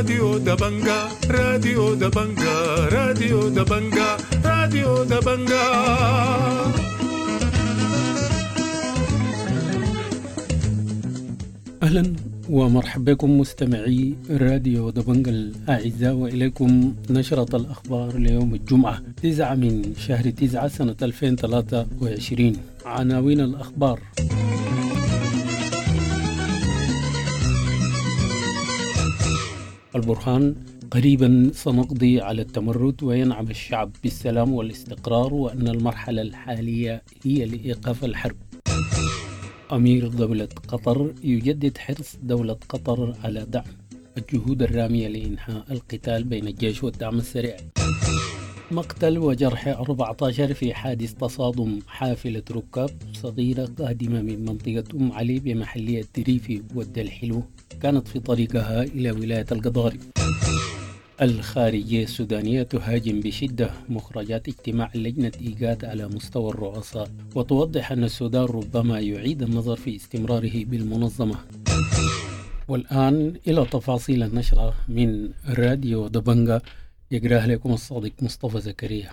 راديو دبنجا راديو دبنجا راديو دبنجا راديو دبنجا. أهلا ومرحبا بكم مستمعي راديو دبنجا الأعزاء، وإليكم نشرة الأخبار ليوم الجمعة 9 من شهر 9 سنة 2023. عناوين الأخبار: البرهان: قريبا سنقضي على التمرد وينعم الشعب بالسلام والاستقرار، وأن المرحلة الحالية هي لإيقاف الحرب. أمير دولة قطر يجدد حرص دولة قطر على دعم الجهود الرامية لإنهاء القتال بين الجيش والدعم السريع. مقتل وجرح 14 في حادث تصادم حافلة ركاب صغيرة قادمة من منطقة أم علي بمحلية دريفي والدلحلو، كانت في طريقها إلى ولاية القضارف. الخارجية السودانية تهاجم بشدة مخرجات اجتماع لجنة إيجاد على مستوى الرؤساء، وتوضح أن السودان ربما يعيد النظر في استمراره بالمنظمة. والآن إلى تفاصيل النشرة من راديو دبنجا، يقرأها لكم الصادق مصطفى زكريا.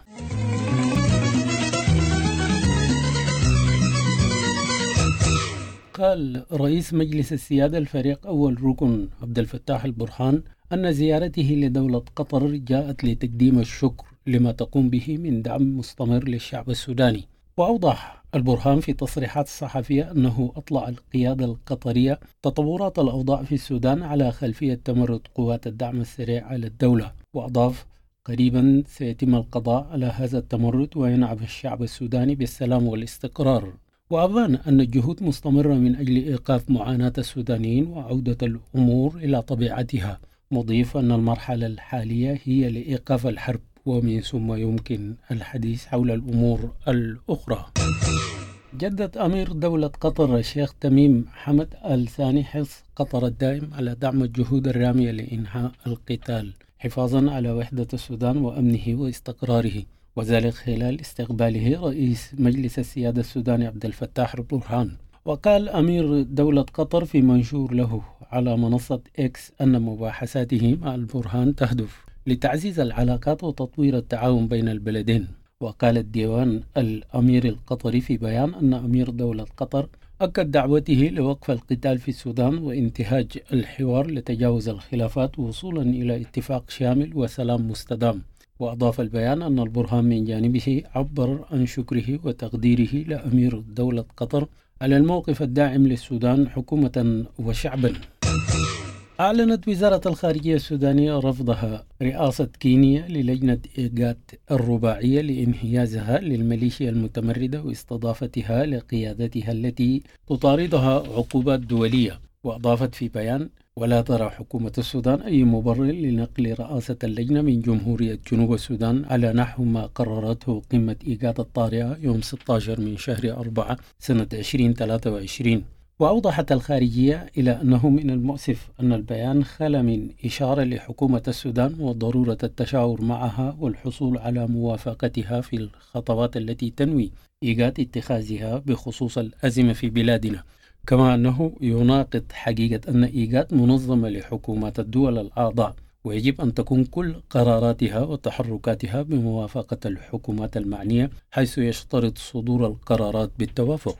قال رئيس مجلس السيادة الفريق أول ركن عبد الفتاح البرهان أن زيارته لدولة قطر جاءت لتقديم الشكر لما تقوم به من دعم مستمر للشعب السوداني. وأوضح البرهان في تصريحات صحفية أنه أطلع القيادة القطرية تطورات الأوضاع في السودان على خلفية تمرد قوات الدعم السريع على الدولة، وأضاف قريبا سيتم القضاء على هذا التمرد وينعم الشعب السوداني بالسلام والاستقرار. وأبان أن الجهود مستمرة من أجل إيقاف معاناة السودانيين وعودة الأمور إلى طبيعتها، مضيف أن المرحلة الحالية هي لإيقاف الحرب، ومن ثم يمكن الحديث حول الأمور الأخرى. جدد أمير دولة قطر الشيخ تميم حمد آل ثاني حرص قطر الدائم على دعم الجهود الرامية لإنهاء القتال حفاظا على وحدة السودان وأمنه واستقراره، وذلك خلال استقباله رئيس مجلس السيادة السوداني عبد الفتاح البرهان. وقال أمير دولة قطر في منشور له على منصة إكس أن مباحثاته مع البرهان تهدف لتعزيز العلاقات وتطوير التعاون بين البلدين. وقال الديوان الأمير القطري في بيان أن أمير دولة قطر أكد دعوته لوقف القتال في السودان وانتهاج الحوار لتجاوز الخلافات وصولا إلى اتفاق شامل وسلام مستدام. وأضاف البيان أن البرهان من جانبه عبر عن شكره وتقديره لأمير دولة قطر على الموقف الداعم للسودان حكومة وشعبا. أعلنت وزارة الخارجية السودانية رفضها رئاسة كينيا للجنة إيجاد الرباعية لانحيازها للميليشيا المتمردة واستضافتها لقيادتها التي تطاردها عقوبات دولية. وأضافت في بيان: ولا ترى حكومة السودان أي مبرر لنقل رئاسة اللجنة من جمهورية جنوب السودان على نحو ما قررته قمة إيجاد الطارئة يوم 16 من شهر 4 سنة 2023. وأوضحت الخارجية إلى أنه من المؤسف أن البيان خلا من إشارة لحكومة السودان وضرورة التشاور معها والحصول على موافقتها في الخطوات التي تنوي إيجاد اتخاذها بخصوص الأزمة في بلادنا، كما أنه يناقض حقيقة أن إيجاد منظمة لحكومات الدول الأعضاء ويجب أن تكون كل قراراتها وتحركاتها بموافقة الحكومات المعنية، حيث يشترط صدور القرارات بالتوافق.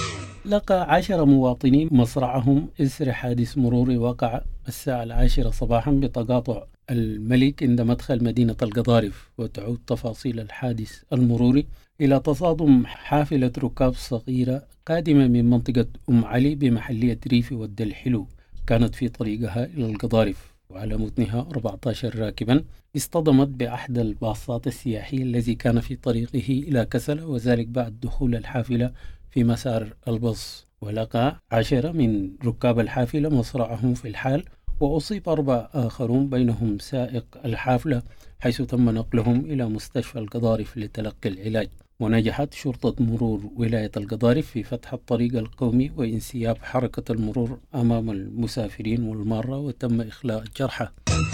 لقى 10 مواطنين مصرعهم إثر حادث مروري وقع الساعة 10 صباحا بتقاطع الملك عند مدخل مدينة القضارف. وتعود تفاصيل الحادث المروري إلى تصادم حافلة ركاب صغيرة قادمة من منطقة أم علي بمحلية دريفي والدلحلو، كانت في طريقها إلى القضارف، وعلى متنها 14 راكبا اصطدمت بأحد الباصات السياحية الذي كان في طريقه إلى كسلة، وذلك بعد دخول الحافلة في مسار الباص. ولقى 10 من ركاب الحافلة مصرعهم في الحال، وأصيب 4 آخرون بينهم سائق الحافلة، حيث تم نقلهم إلى مستشفى القضارف لتلقي العلاج. ونجحت شرطة مرور ولاية القضارف في فتح الطريق القومي وانسياب حركة المرور أمام المسافرين والمارة، وتم إخلاء الجرحى.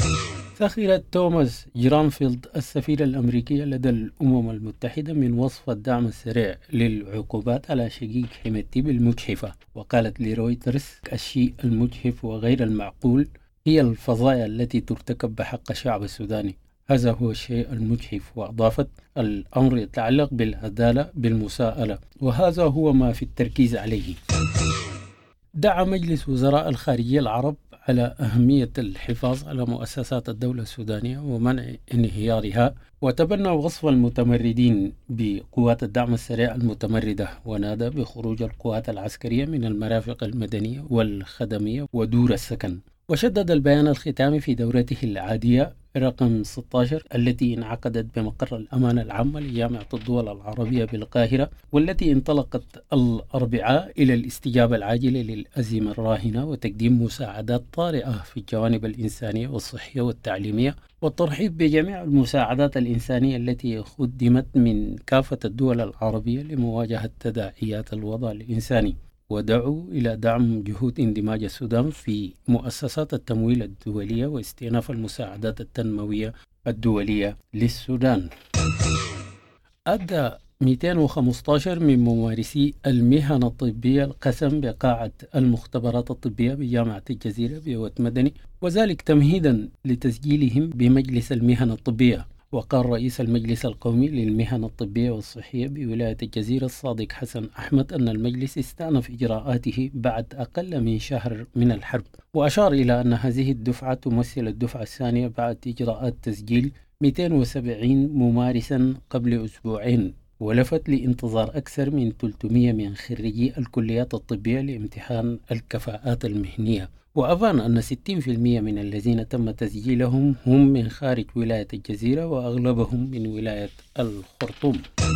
سخرت توماس جرانفيلد السفيرة الأمريكية لدى الأمم المتحدة من وصف الدعم السريع للعقوبات على شقيق حميدتي بالمجحفة، وقالت لرويترز: الشيء المجحف وغير المعقول هي الفظائع التي ترتكب بحق الشعب السوداني. هذا هو الشيء المجحف. وأضافت: الأمر يتعلق بالعدالة بالمساءلة، وهذا هو ما في التركيز عليه. دعا مجلس وزراء الخارجية العرب على أهمية الحفاظ على مؤسسات الدولة السودانية ومنع انهيارها، وتبنى وصف المتمردين بقوات الدعم السريع المتمردة، ونادى بخروج القوات العسكرية من المرافق المدنية والخدمية ودور السكن. وشدد البيان الختامي في دورته العادية رقم 16 التي انعقدت بمقر الأمانة العامة لجامعة الدول العربية بالقاهرة، والتي انطلقت الأربعاء إلى الاستجابة العاجلة للأزمة الراهنة وتقديم مساعدات طارئة في الجوانب الإنسانية والصحية والتعليمية، والترحيب بجميع المساعدات الإنسانية التي قدمت من كافة الدول العربية لمواجهة تداعيات الوضع الإنساني، ودعوا إلى دعم جهود اندماج السودان في مؤسسات التمويل الدولية واستئناف المساعدات التنموية الدولية للسودان. أدى 215 من ممارسي المهن الطبية القسم بقاعة المختبرات الطبية بجامعة الجزيرة بوقت مدني، وذلك تمهيدا لتسجيلهم بمجلس المهن الطبية. وقال رئيس المجلس القومي للمهن الطبية والصحية بولاية الجزيرة الصادق حسن أحمد أن المجلس استأنف إجراءاته بعد أقل من شهر من الحرب، وأشار إلى أن هذه الدفعة تمثل الدفعة الثانية بعد إجراءات تسجيل 270 ممارسا قبل أسبوعين، ولفت لانتظار أكثر من 300 من خريجي الكليات الطبية لامتحان الكفاءات المهنية. وأبان أن 60% من الذين تم تسجيلهم هم من خارج ولاية الجزيرة، وأغلبهم من ولاية الخرطوم.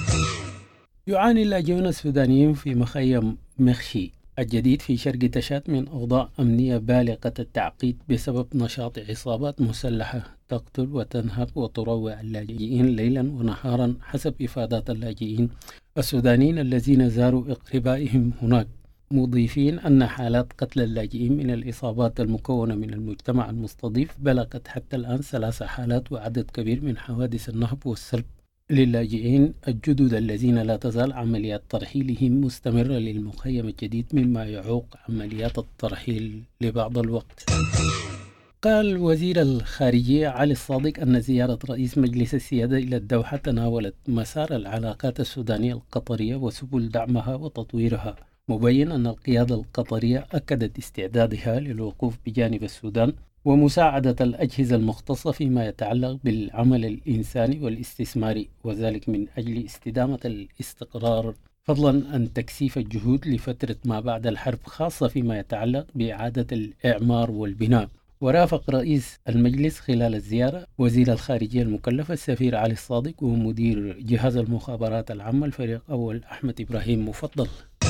يعاني اللاجئون السودانيين في مخيم مخشي الجديد في شرق تشاد من أوضاع أمنية بالغة التعقيد بسبب نشاط عصابات مسلحة تقتل وتنهب وتروع اللاجئين ليلا ونهارا، حسب إفادات اللاجئين السودانيين الذين زاروا أقربائهم هناك، مضيفين أن حالات قتل اللاجئين من الإصابات المكونة من المجتمع المستضيف بلغت حتى الآن 3 حالات، وعدد كبير من حوادث النهب والسلب للاجئين الجدد الذين لا تزال عمليات ترحيلهم مستمرة للمخيم الجديد، مما يعوق عمليات الترحيل لبعض الوقت. قال وزير الخارجية علي الصادق أن زيارة رئيس مجلس السيادة إلى الدوحة تناولت مسار العلاقات السودانية القطرية وسبل دعمها وتطويرها، مبين أن القيادة القطرية أكدت استعدادها للوقوف بجانب السودان ومساعدة الأجهزة المختصة فيما يتعلق بالعمل الإنساني والاستثماري، وذلك من أجل استدامة الاستقرار، فضلا عن تكثيف الجهود لفترة ما بعد الحرب، خاصة فيما يتعلق بإعادة الإعمار والبناء. ورافق رئيس المجلس خلال الزيارة وزير الخارجية المكلف السفير علي الصادق ومدير جهاز المخابرات العامة الفريق أول أحمد إبراهيم مفضل.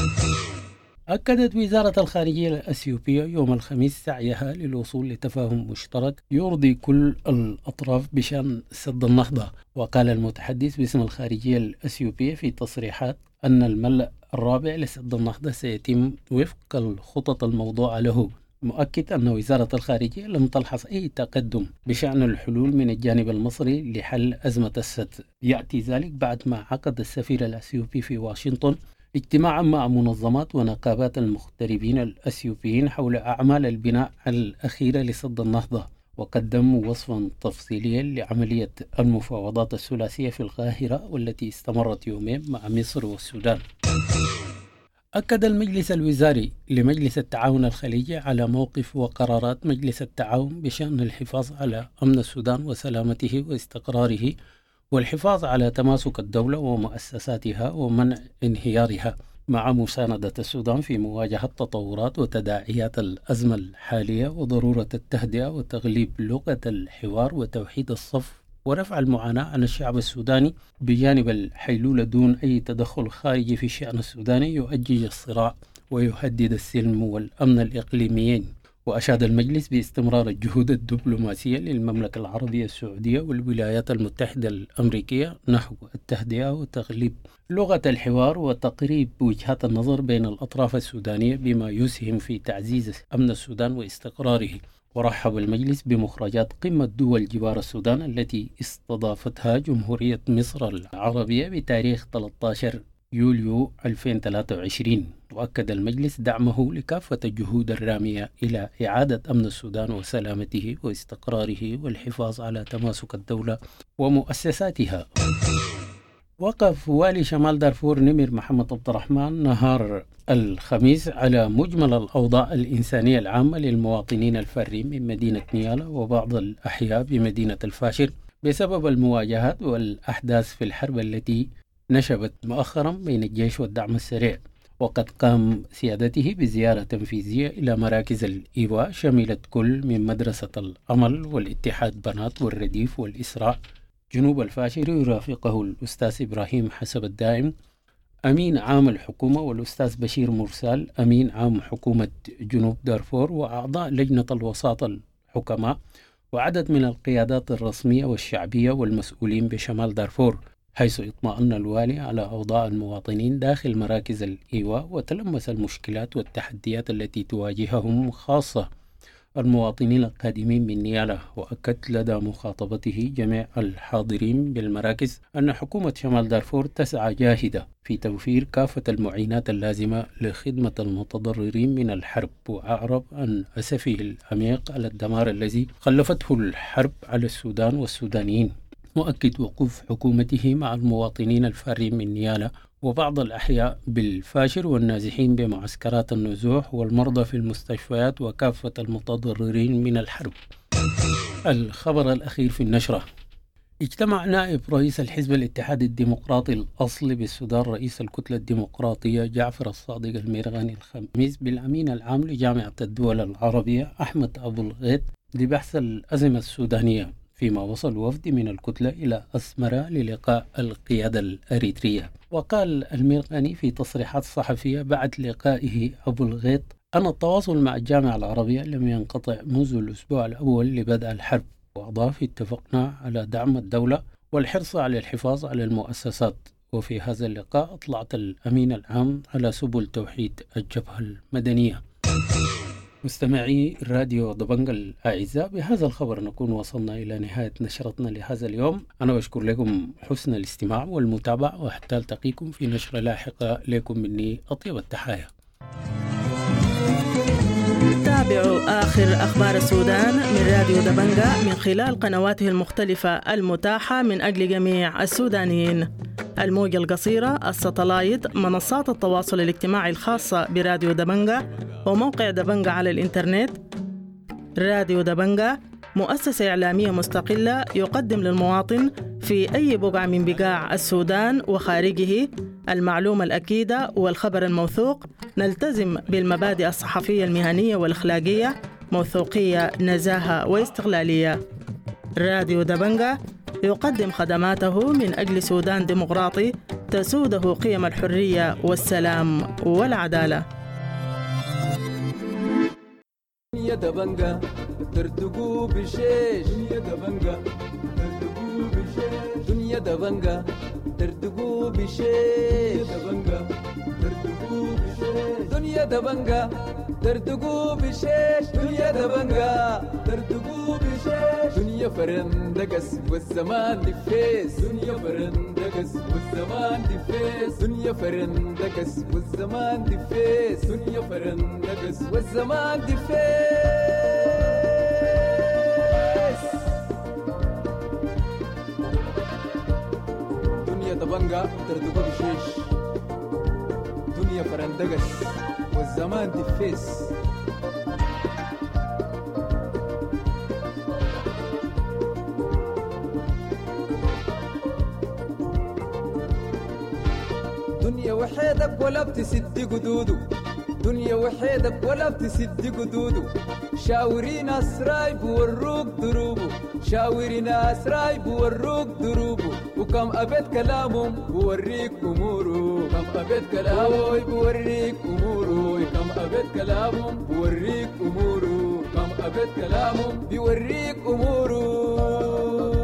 أكدت وزارة الخارجية الأثيوبية يوم الخميس سعيها للوصول لتفاهم مشترك يرضي كل الأطراف بشأن سد النهضة. وقال المتحدث باسم الخارجية الأثيوبية في تصريحات أن الملء الرابع لسد النهضة سيتم وفق الخطط الموضوعة له، مؤكد أن وزارة الخارجية لم تلحظ أي تقدم بشأن الحلول من الجانب المصري لحل أزمة السد. يأتي ذلك بعد ما عقد السفير الأثيوبي في واشنطن اجتماعا مع منظمات ونقابات المغتربين الأثيوبيين حول أعمال البناء الأخيرة لسد النهضة، وقدموا وصفا تفصيليا لعملية المفاوضات الثلاثية في القاهرة والتي استمرت يومين مع مصر والسودان. أكد المجلس الوزاري لمجلس التعاون الخليجي على موقف وقرارات مجلس التعاون بشأن الحفاظ على أمن السودان وسلامته واستقراره، والحفاظ على تماسك الدولة ومؤسساتها ومنع انهيارها، مع مساندة السودان في مواجهة تطورات وتداعيات الأزمة الحالية، وضرورة التهدئة وتغليب لغة الحوار وتوحيد الصف ورفع المعاناة عن الشعب السوداني، بجانب الحيلولة دون أي تدخل خارجي في الشأن السوداني يؤجج الصراع ويهدد السلم والأمن الإقليميين. وأشاد المجلس باستمرار الجهود الدبلوماسية للمملكة العربية السعودية والولايات المتحدة الأمريكية نحو التهدئة وتغليب لغة الحوار وتقريب وجهات النظر بين الأطراف السودانية، بما يسهم في تعزيز أمن السودان واستقراره. ورحب المجلس بمخرجات قمة دول جوار السودان التي استضافتها جمهورية مصر العربية بتاريخ 13 يوليو 2023. وأكد المجلس دعمه لكافة الجهود الرامية إلى إعادة أمن السودان وسلامته واستقراره والحفاظ على تماسك الدولة ومؤسساتها. وقف والي شمال دارفور نمر محمد عبد الرحمن نهار الخميس على مجمل الأوضاع الإنسانية العامة للمواطنين الفارين من مدينة نيالا وبعض الأحياء بمدينة الفاشر بسبب المواجهات والأحداث في الحرب التي نشبت مؤخرا بين الجيش والدعم السريع. وقد قام سيادته بزيارة تنفيذية إلى مراكز الإيواء شملت كل من مدرسة الأمل والاتحاد بنات والرديف والإسراء جنوب الفاشر. يرافقه الأستاذ إبراهيم حسب الدائم أمين عام الحكومة والأستاذ بشير مرسال أمين عام حكومة جنوب دارفور وأعضاء لجنة الوساطة الحكماء وعدد من القيادات الرسمية والشعبية والمسؤولين بشمال دارفور، حيث اطمأن الوالي على أوضاع المواطنين داخل مراكز الإيواء وتلمس المشكلات والتحديات التي تواجههم خاصة المواطنين القادمين من نيالا. وأكد لدى مخاطبته جميع الحاضرين بالمراكز أن حكومة شمال دارفور تسعى جاهدة في توفير كافة المعينات اللازمة لخدمة المتضررين من الحرب، وأعرب عن أسفه العميق على الدمار الذي خلفته الحرب على السودان والسودانيين. مؤكد وقوف حكومته مع المواطنين الفارين من نيالا وبعض الأحياء بالفاشر والنازحين بمعسكرات النزوح والمرضى في المستشفيات وكافة المتضررين من الحرب. الخبر الأخير في النشرة: اجتمع نائب رئيس الحزب الاتحادي الديمقراطي الأصلي بالسودان رئيس الكتلة الديمقراطية جعفر الصادق الميرغاني الخميس بالأمين العام لجامعة الدول العربية أحمد أبو الغيط لبحث الأزمة السودانية، فيما وصل وفد من الكتلة إلى أسمرة للقاء القيادة الأريترية. وقال الميرغاني في تصريحات صحفية بعد لقائه أبو الغيط أن التواصل مع الجامعة العربية لم ينقطع منذ الأسبوع الأول لبدء الحرب، وأضاف: اتفقنا على دعم الدولة والحرص على الحفاظ على المؤسسات. وفي هذا اللقاء أطلعت الأمين العام على سبل توحيد الجبهة المدنية. مستمعي راديو دبنجة الأعزاء، بهذا الخبر نكون وصلنا إلى نهاية نشرتنا لهذا اليوم. أنا بشكر لكم حسن الاستماع والمتابعة، وحتى ألتقيكم في نشرة لاحقة. لكم مني أطيب التحايا. تابعوا آخر أخبار السودان من راديو دبنجة من خلال قنواته المختلفة المتاحة من أجل جميع السودانيين: الموجة القصيرة، الساتلايت، منصات التواصل الاجتماعي الخاصة براديو دبنجة، وموقع دبنجة على الإنترنت. راديو دبنجة مؤسسة إعلامية مستقلة يقدم للمواطن في أي بقعة من بقاع السودان وخارجه المعلومة الأكيدة والخبر الموثوق. نلتزم بالمبادئ الصحفية المهنية والأخلاقية: موثوقية، نزاهة، واستقلالية. راديو دبنجة يقدم خدماته من أجل سودان ديمقراطي تسوده قيم الحرية والسلام والعدالة. دنيا دبنجة ترتقو بشيش، دنيا دبنجة ترتقو بشيش، دنيا دبنجة ترتقو بشيش، دبنجة ترتقو بشيش، دنيا دبنجة ترتقو بشيش، دنيا دبنجة ترتقو بشيش، دنيا فرندقس والزمان دفيس، دنيا فرندقس والزمان دفيس، دنيا فرندقس والزمان دفيس، دنيا فرندقس والزمان دفيس. دنيا دبنجة ترتقو بشيش، دنيا فرندقس والزمان دفيس. دنيا وحيدك ولا بتسد قدوده، دنيا وحيدك ولا بتسد قدوده، شاورين أسراي بوروك دروبه، شاورين أسراي بوروك دروبه، وكم أبد كلامهم بوريك أموره، كم أبد كلامهم بوريك أموره، كم أبد كلامهم بوريك أموره، كم أبد كلامهم بوريك أموره.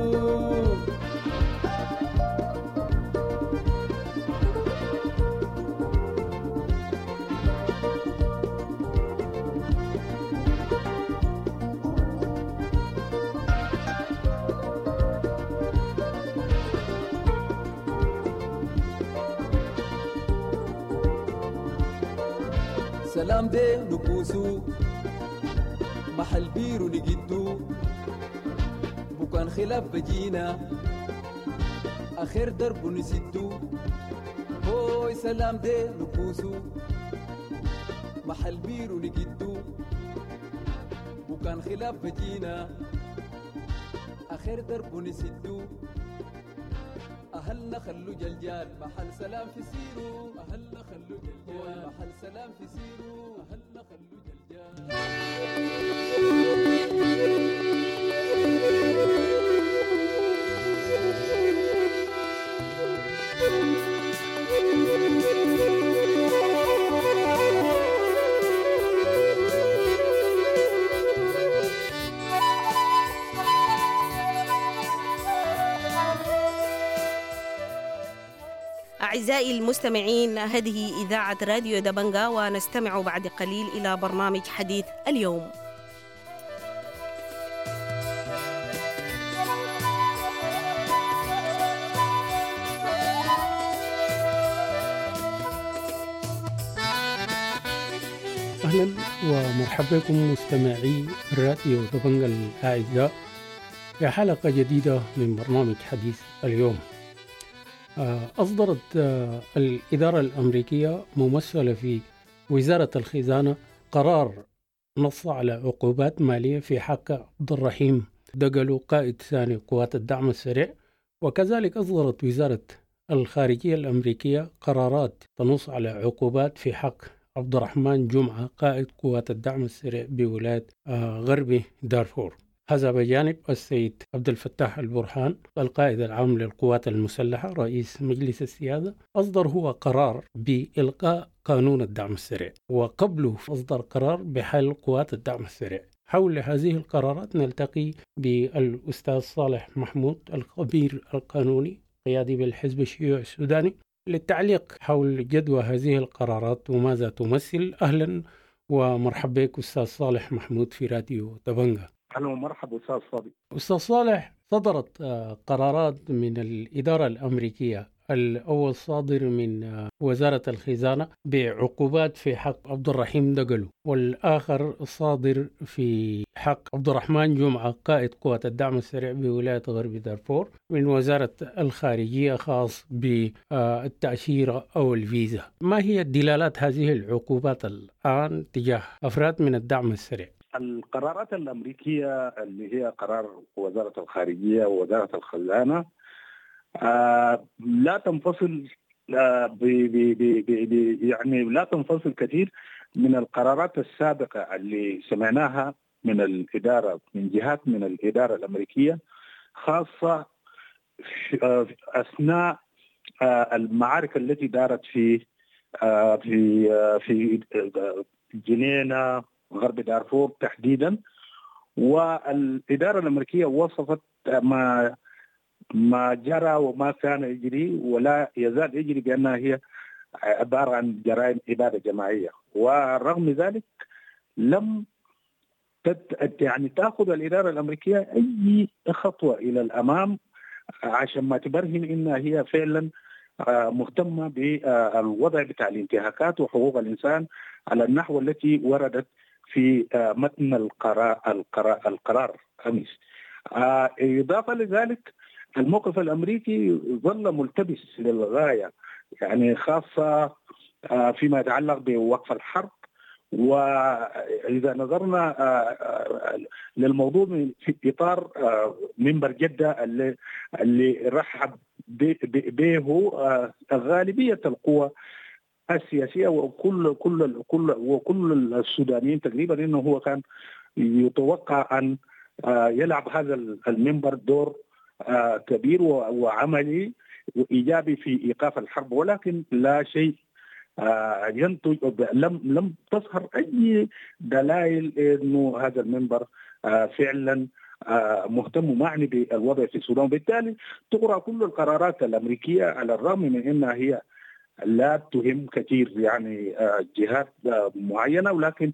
سلام دي نبوسو محل بيرو نجدو بكان خلاف بجينا آخر درب نسدو هوي سلام دي نبوسو محل بيرو نجدو وكان خلاف بجينا آخر درب نسدو أهلنا خلو جلجال محل سلام في سيرو أهلنا خلو جلجال محل سلام في سيرو أهلنا خلو جلجال أعزائي المستمعين، هذه إذاعة راديو دبنجا، ونستمع بعد قليل إلى برنامج حديث اليوم. أهلا ومرحبا بكم مستمعي راديو دبنجا الأعزاء في حلقة جديدة من برنامج حديث اليوم. أصدرت الإدارة الأمريكية ممثلة في وزارة الخزانة قرار نص على عقوبات مالية في حق عبد الرحيم دقلو قائد ثاني قوات الدعم السريع، وكذلك أصدرت وزارة الخارجية الأمريكية قرارات تنص على عقوبات في حق عبد الرحمن جمعة قائد قوات الدعم السريع بولاية غرب دارفور. هذا بجانب السيد عبد الفتاح البرهان القائد العام للقوات المسلحة رئيس مجلس السيادة أصدر هو قرار بإلغاء قانون الدعم السريع، وقبله أصدر قرار بحل قوات الدعم السريع. حول هذه القرارات نلتقي بالأستاذ صالح محمود الخبير القانوني قيادي بالحزب الشيوعي السوداني للتعليق حول جدوى هذه القرارات وماذا تمثل. أهلا ومرحبا بك أستاذ صالح محمود في راديو دبنجا. أهلا ومرحبا أستاذ صادق. أستاذ صالح، صدرت قرارات من الإدارة الأمريكية، الأول صادر من وزارة الخزانة بعقوبات في حق عبد الرحيم دقلو، والآخر صادر في حق عبد الرحمن جمعة قائد قوات الدعم السريع بولاية غرب دارفور من وزارة الخارجية خاص بالتأشيرة أو الفيزا. ما هي دلالات هذه العقوبات الآن تجاه أفراد من الدعم السريع؟ القرارات الأمريكية اللي هي قرار وزارة الخارجية ووزارة الخزانة لا تنفصل يعني لا تنفصل كثير من القرارات السابقة اللي سمعناها من الإدارة، من جهات من الإدارة الأمريكية، خاصة أثناء المعارك التي دارت في جنينة غرب دارفور تحديدا. والإدارة الأمريكية وصفت ما جرى وما كان يجري ولا يزال يجري بأنها هي عبارة عن جرائم إبادة جماعية، ورغم ذلك لم يعني تأخذ الإدارة الأمريكية أي خطوة إلى الأمام عشان ما تبرهن إنها هي فعلا مهتمة بالوضع بتاع الانتهاكات وحقوق الإنسان على النحو التي وردت في متن القرار أمس. إضافة لذلك الموقف الأمريكي ظل ملتبس للغاية، يعني خاصة فيما يتعلق بوقف الحرب. وإذا نظرنا للموضوع في إطار منبر جدة اللي رحب به غالبية القوى السياسية وكل السودانيين تقريبا، إنه هو كان يتوقع أن يلعب هذا المنبر دور كبير وعملي وإيجابي في إيقاف الحرب، ولكن لا شيء ينتج. لم تظهر أي دلائل إنه هذا المنبر فعلا مهتم ومعني بالوضع في السودان. وبالتالي تقرأ كل القرارات الأمريكية على الرغم من أنها هي لا تهم كثير يعني جهات معينة، ولكن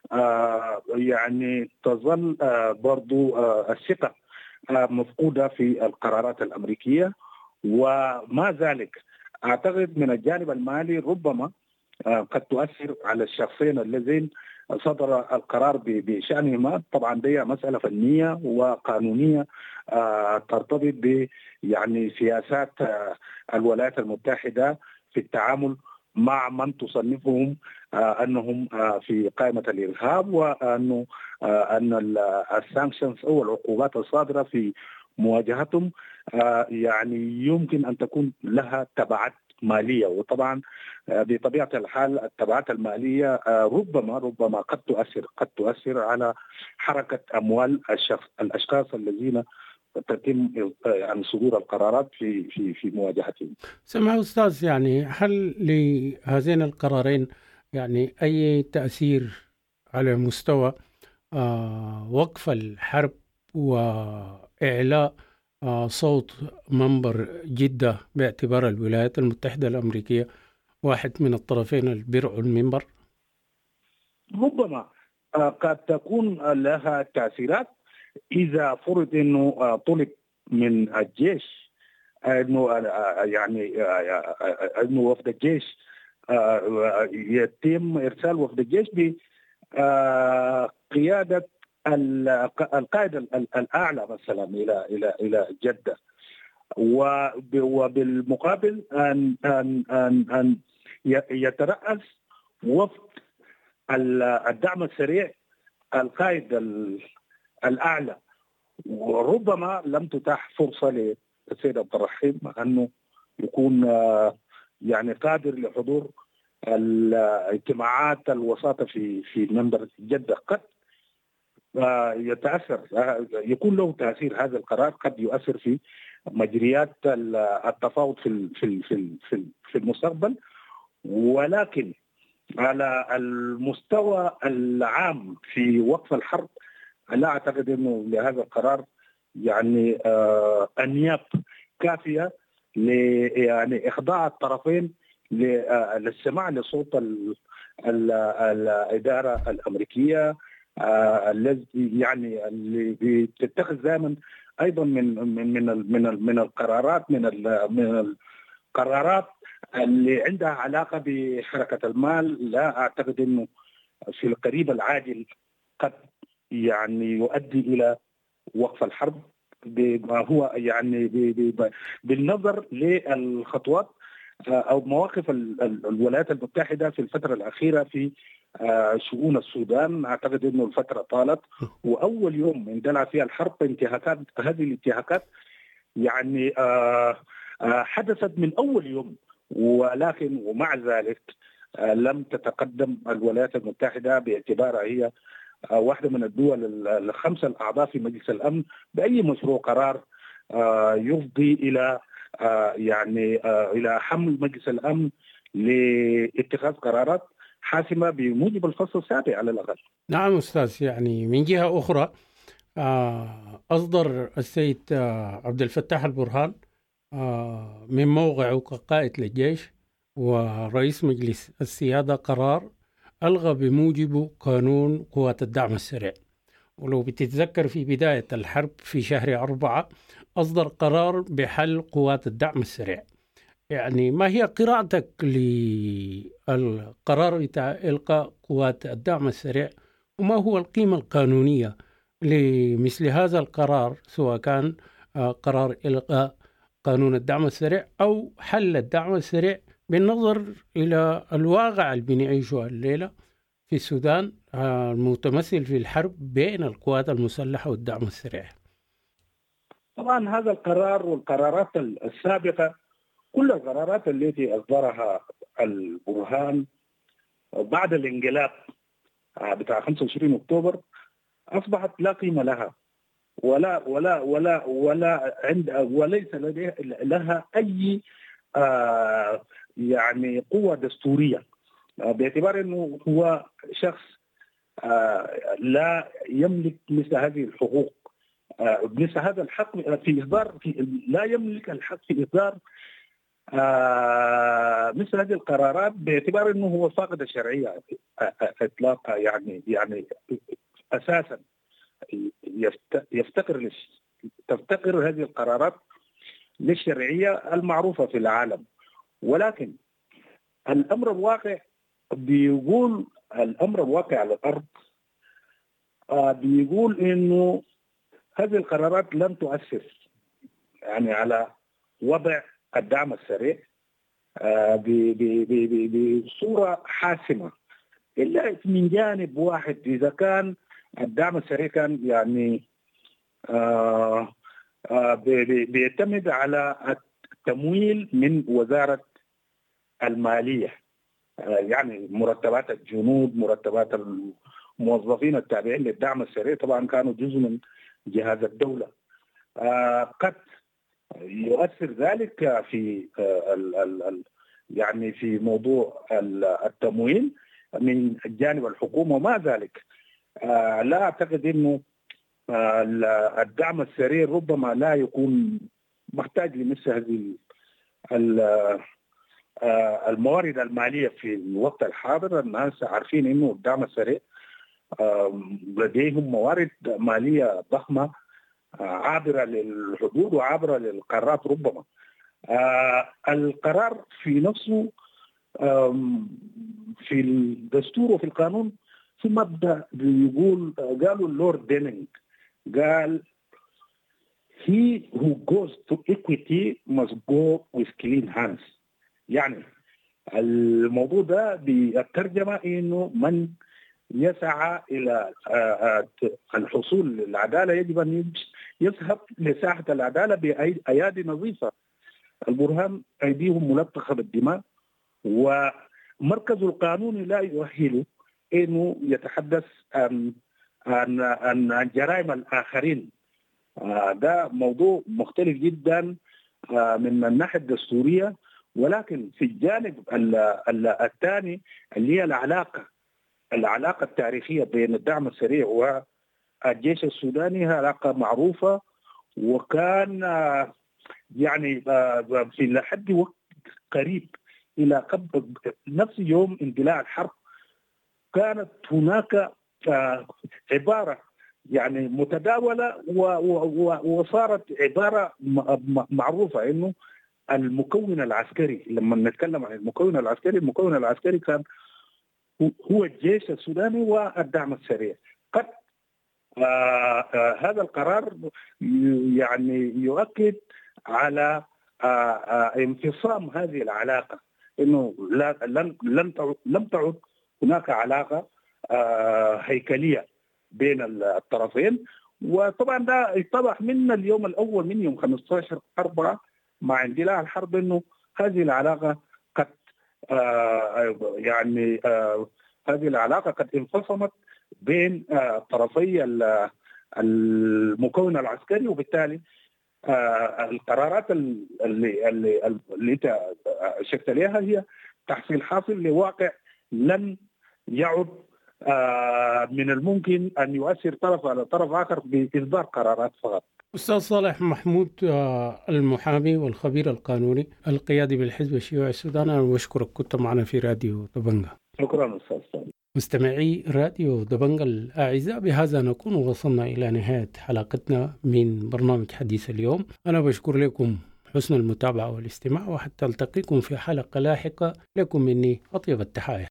يعني تظل برضو الثقة مفقودة في القرارات الأمريكية. وما ذلك أعتقد من الجانب المالي ربما قد تؤثر على الشخصين اللذين صدر القرار بشأنهما. طبعا دي مسألة فنية وقانونية ترتبط ب يعني سياسات الولايات المتحدة في التعامل مع من تصنفهم انهم في قائمة الارهاب، وانه ان السانكشنز او العقوبات الصادرة في مواجهتهم يعني يمكن ان تكون لها تبعات مالية. وطبعا بطبيعة الحال التبعات المالية ربما قد تؤثر على حركة أموال الأشخاص الذين تتم عن صدور القرارات في مواجهتهم. سمع أستاذ، يعني هل لهذين القرارين يعني أي تأثير على مستوى وقف الحرب وإعلاء صوت منبر جدة باعتبار الولايات المتحدة الأمريكية واحد من الطرفين اللي بيرعوا المنبر؟ ربما قد تكون لها تأثيرات إذا فرض إنه طلب من الجيش إنه يعني إنه وفد الجيش يتم إرسال وفد الجيش بقيادة القائد الأعلى مثلا إلى جدة، وبالمقابل أن يترأس وفد الدعم السريع القائد الأعلى. وربما لم تتاح فرصة للسيد عبد الرحيم أنه يكون يعني قادر لحضور الاجتماعات الوساطة في منبر جدة. قد يتأثر، يكون له تأثير هذا القرار، قد يؤثر في مجريات التفاوض في المستقبل. ولكن على المستوى العام في وقف الحرب لا أعتقد أنه لهذا القرار يعني أنياب كافية يعني إخضاع الطرفين للسماع لصوت الإدارة الأمريكية الذي يعني اللي بتتخذ دائما أيضا من القرارات من القرارات اللي عندها علاقة بحركة المال. لا أعتقد أنه في القريب العاجل قد يعني يؤدي إلى وقف الحرب، بما هو يعني بالنظر للخطوات أو مواقف الولايات المتحدة في الفترة الأخيرة في شؤون السودان. أعتقد أنه الفترة طالت، وأول يوم اندلع فيها الحرب انتهاكات، هذه الانتهاكات يعني حدثت من أول يوم، ولكن ومع ذلك لم تتقدم الولايات المتحدة باعتبارها هي واحدة من الدول الخمسة الأعضاء في مجلس الأمن بأي مشروع قرار يفضي إلى يعني إلى حمل مجلس الأمن لاتخاذ قرارات حاسمة بموجب الفصل السابع على الأقل. نعم أستاذ، يعني من جهة أخرى أصدر السيد عبد الفتاح البرهان من موقعه كقائد للجيش ورئيس مجلس السيادة قرار ألغى بموجبه قانون قوات الدعم السريع. ولو بتتذكر في بداية الحرب في شهر 4 أصدر قرار بحل قوات الدعم السريع. يعني ما هي قراءتك للقرار بتاع إلقاء قوات الدعم السريع، وما هو القيمة القانونية لمثل هذا القرار، سواء كان قرار إلقاء قانون الدعم السريع أو حل الدعم السريع بالنظر إلى الواقع اللي بنعيشه الليلة في السودان المتمثل في الحرب بين القوات المسلحة والدعم السريع؟ طبعا هذا القرار والقرارات السابقة، كل القرارات التي أصدرها البرهان بعد الانقلاب بتاع 25 أكتوبر أصبحت لا قيمة لها وليس لها أي يعني قوة دستورية، باعتبار أنه هو شخص لا يملك مثل هذه الحقوق، مثل هذا الحق في إصدار لا يملك الحق في إصدار مثل هذه القرارات، باعتبار أنه هو فاقد الشرعية إطلاقا. يعني أساسا تفتقر هذه القرارات للشرعية المعروفة في العالم. ولكن الأمر الواقع بيقول الأمر الواقع على الأرض، بيقول إنه هذه القرارات لن تؤثر يعني على وضع الدعم السريع بصورة حاسمة، إلا من جانب واحد. إذا كان الدعم السريع كان يعني بيعتمد على التمويل من وزارة المالية، يعني مرتبات الجنود، مرتبات الموظفين التابعين للدعم السريع طبعا كانوا جزء من جهاز الدولة. قد يؤثر ذلك في يعني في موضوع التمويل من جانب الحكومة. وما ذلك لا أعتقد أنه الدعم السريع ربما لا يكون محتاج لمثل هذه الموارد المالية في الوقت الحاضر. الناس عارفين أنه الدعم السريع لديهم موارد مالية ضخمة عابرة للحدود وعابرة للقارات. ربما القرار في نفسه في الدستور وفي القانون في مبدأ بيقول، قالوا اللورد دينينج قال he who goes to equity must go with clean hands. يعني الموضوع ده بالترجمة إنه من يسعى إلى الحصول للعدالة يجب أن يذهب لساحة العدالة بأيادي نظيفة. البرهان أيديهم ملطخة بالدماء، ومركز القانون لا يؤهله إنه يتحدث عن جرائم الآخرين. ده موضوع مختلف جدا من الناحية الدستورية. ولكن في الجانب الثاني اللي هي العلاقة التاريخية بين الدعم السريع والجيش السوداني، علاقة معروفة، وكان يعني في لحد وقت قريب إلى قبل نفس يوم اندلاع الحرب كانت هناك عبارة يعني متداولة وصارت عبارة معروفة إنه المكون العسكري. لما نتكلم عن المكون العسكري كان هو الجيش السوداني والدعم السريع. قد هذا القرار يعني يؤكد على انفصام هذه العلاقة، إنه لم تعد هناك علاقة هيكلية بين الطرفين. وطبعا ده اتضح من اليوم الأول من يوم 15/4 مع اندلاع الحرب إنه هذه العلاقة قد يعني هذه العلاقة قد انفصمت بين طرفي المكون العسكري، وبالتالي القرارات اللي انت شفت عليها هي تحصيل حاصل لواقع لن يعد من الممكن أن يؤثر طرف على طرف آخر بإصدار قرارات فقط. أستاذ صالح محمود، المحامي والخبير القانوني القيادي بالحزب الشيوعي السوداني، أنا بشكرك، كنت معنا في راديو دبنجة. شكرا أستاذ صالح. مستمعي راديو دبنجة الأعزاء، بهذا نكون وصلنا إلى نهاية حلقتنا من برنامج حديث اليوم. أنا بشكر لكم حسن المتابعة والاستماع، وحتى ألتقيكم في حلقة لاحقة. لكم مني أطيب التحايا.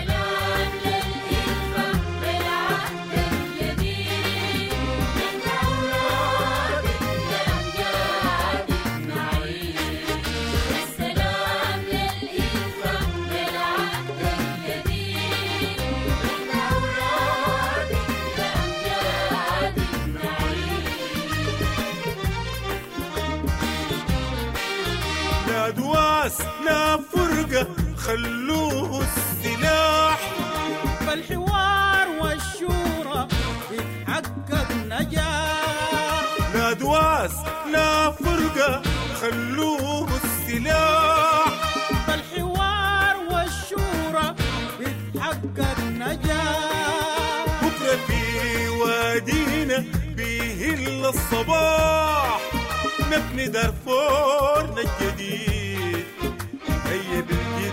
لا فرقة خلوه السلاح، فالحوار والشورى بتحقق نجاح. لا دواس لا فرقة خلوه السلاح، فالحوار والشورى بتحقق نجاح. بكرة في وادينا بيهل الصباح، نبني دارفورنا الجديد. هيا بالجد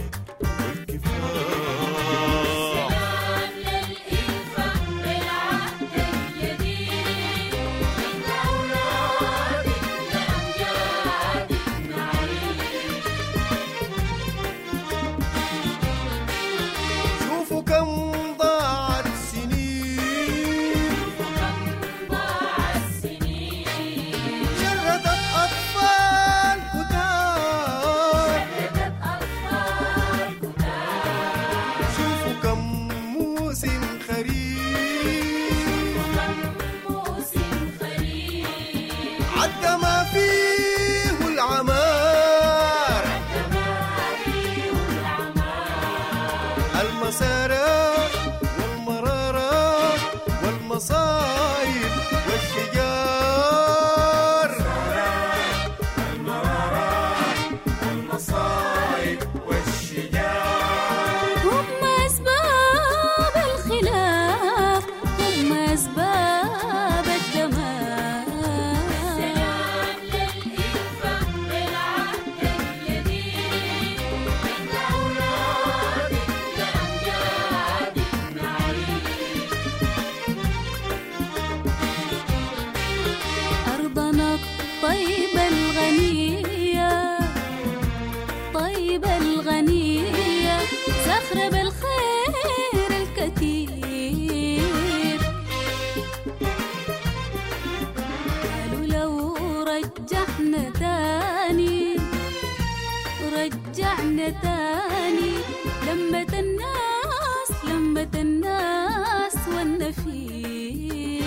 والكفاح، سلام للإلفة بالعهد الجديد، من أولادك لأمجادك نعيش. لمة الناس والنفير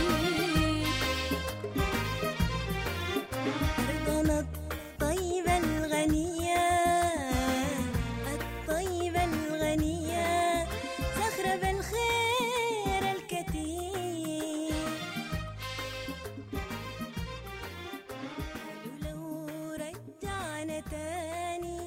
أرضنا الطيبة الغنية الطيبة الغنية زخرة بالخير الكثير لو رجعنا تاني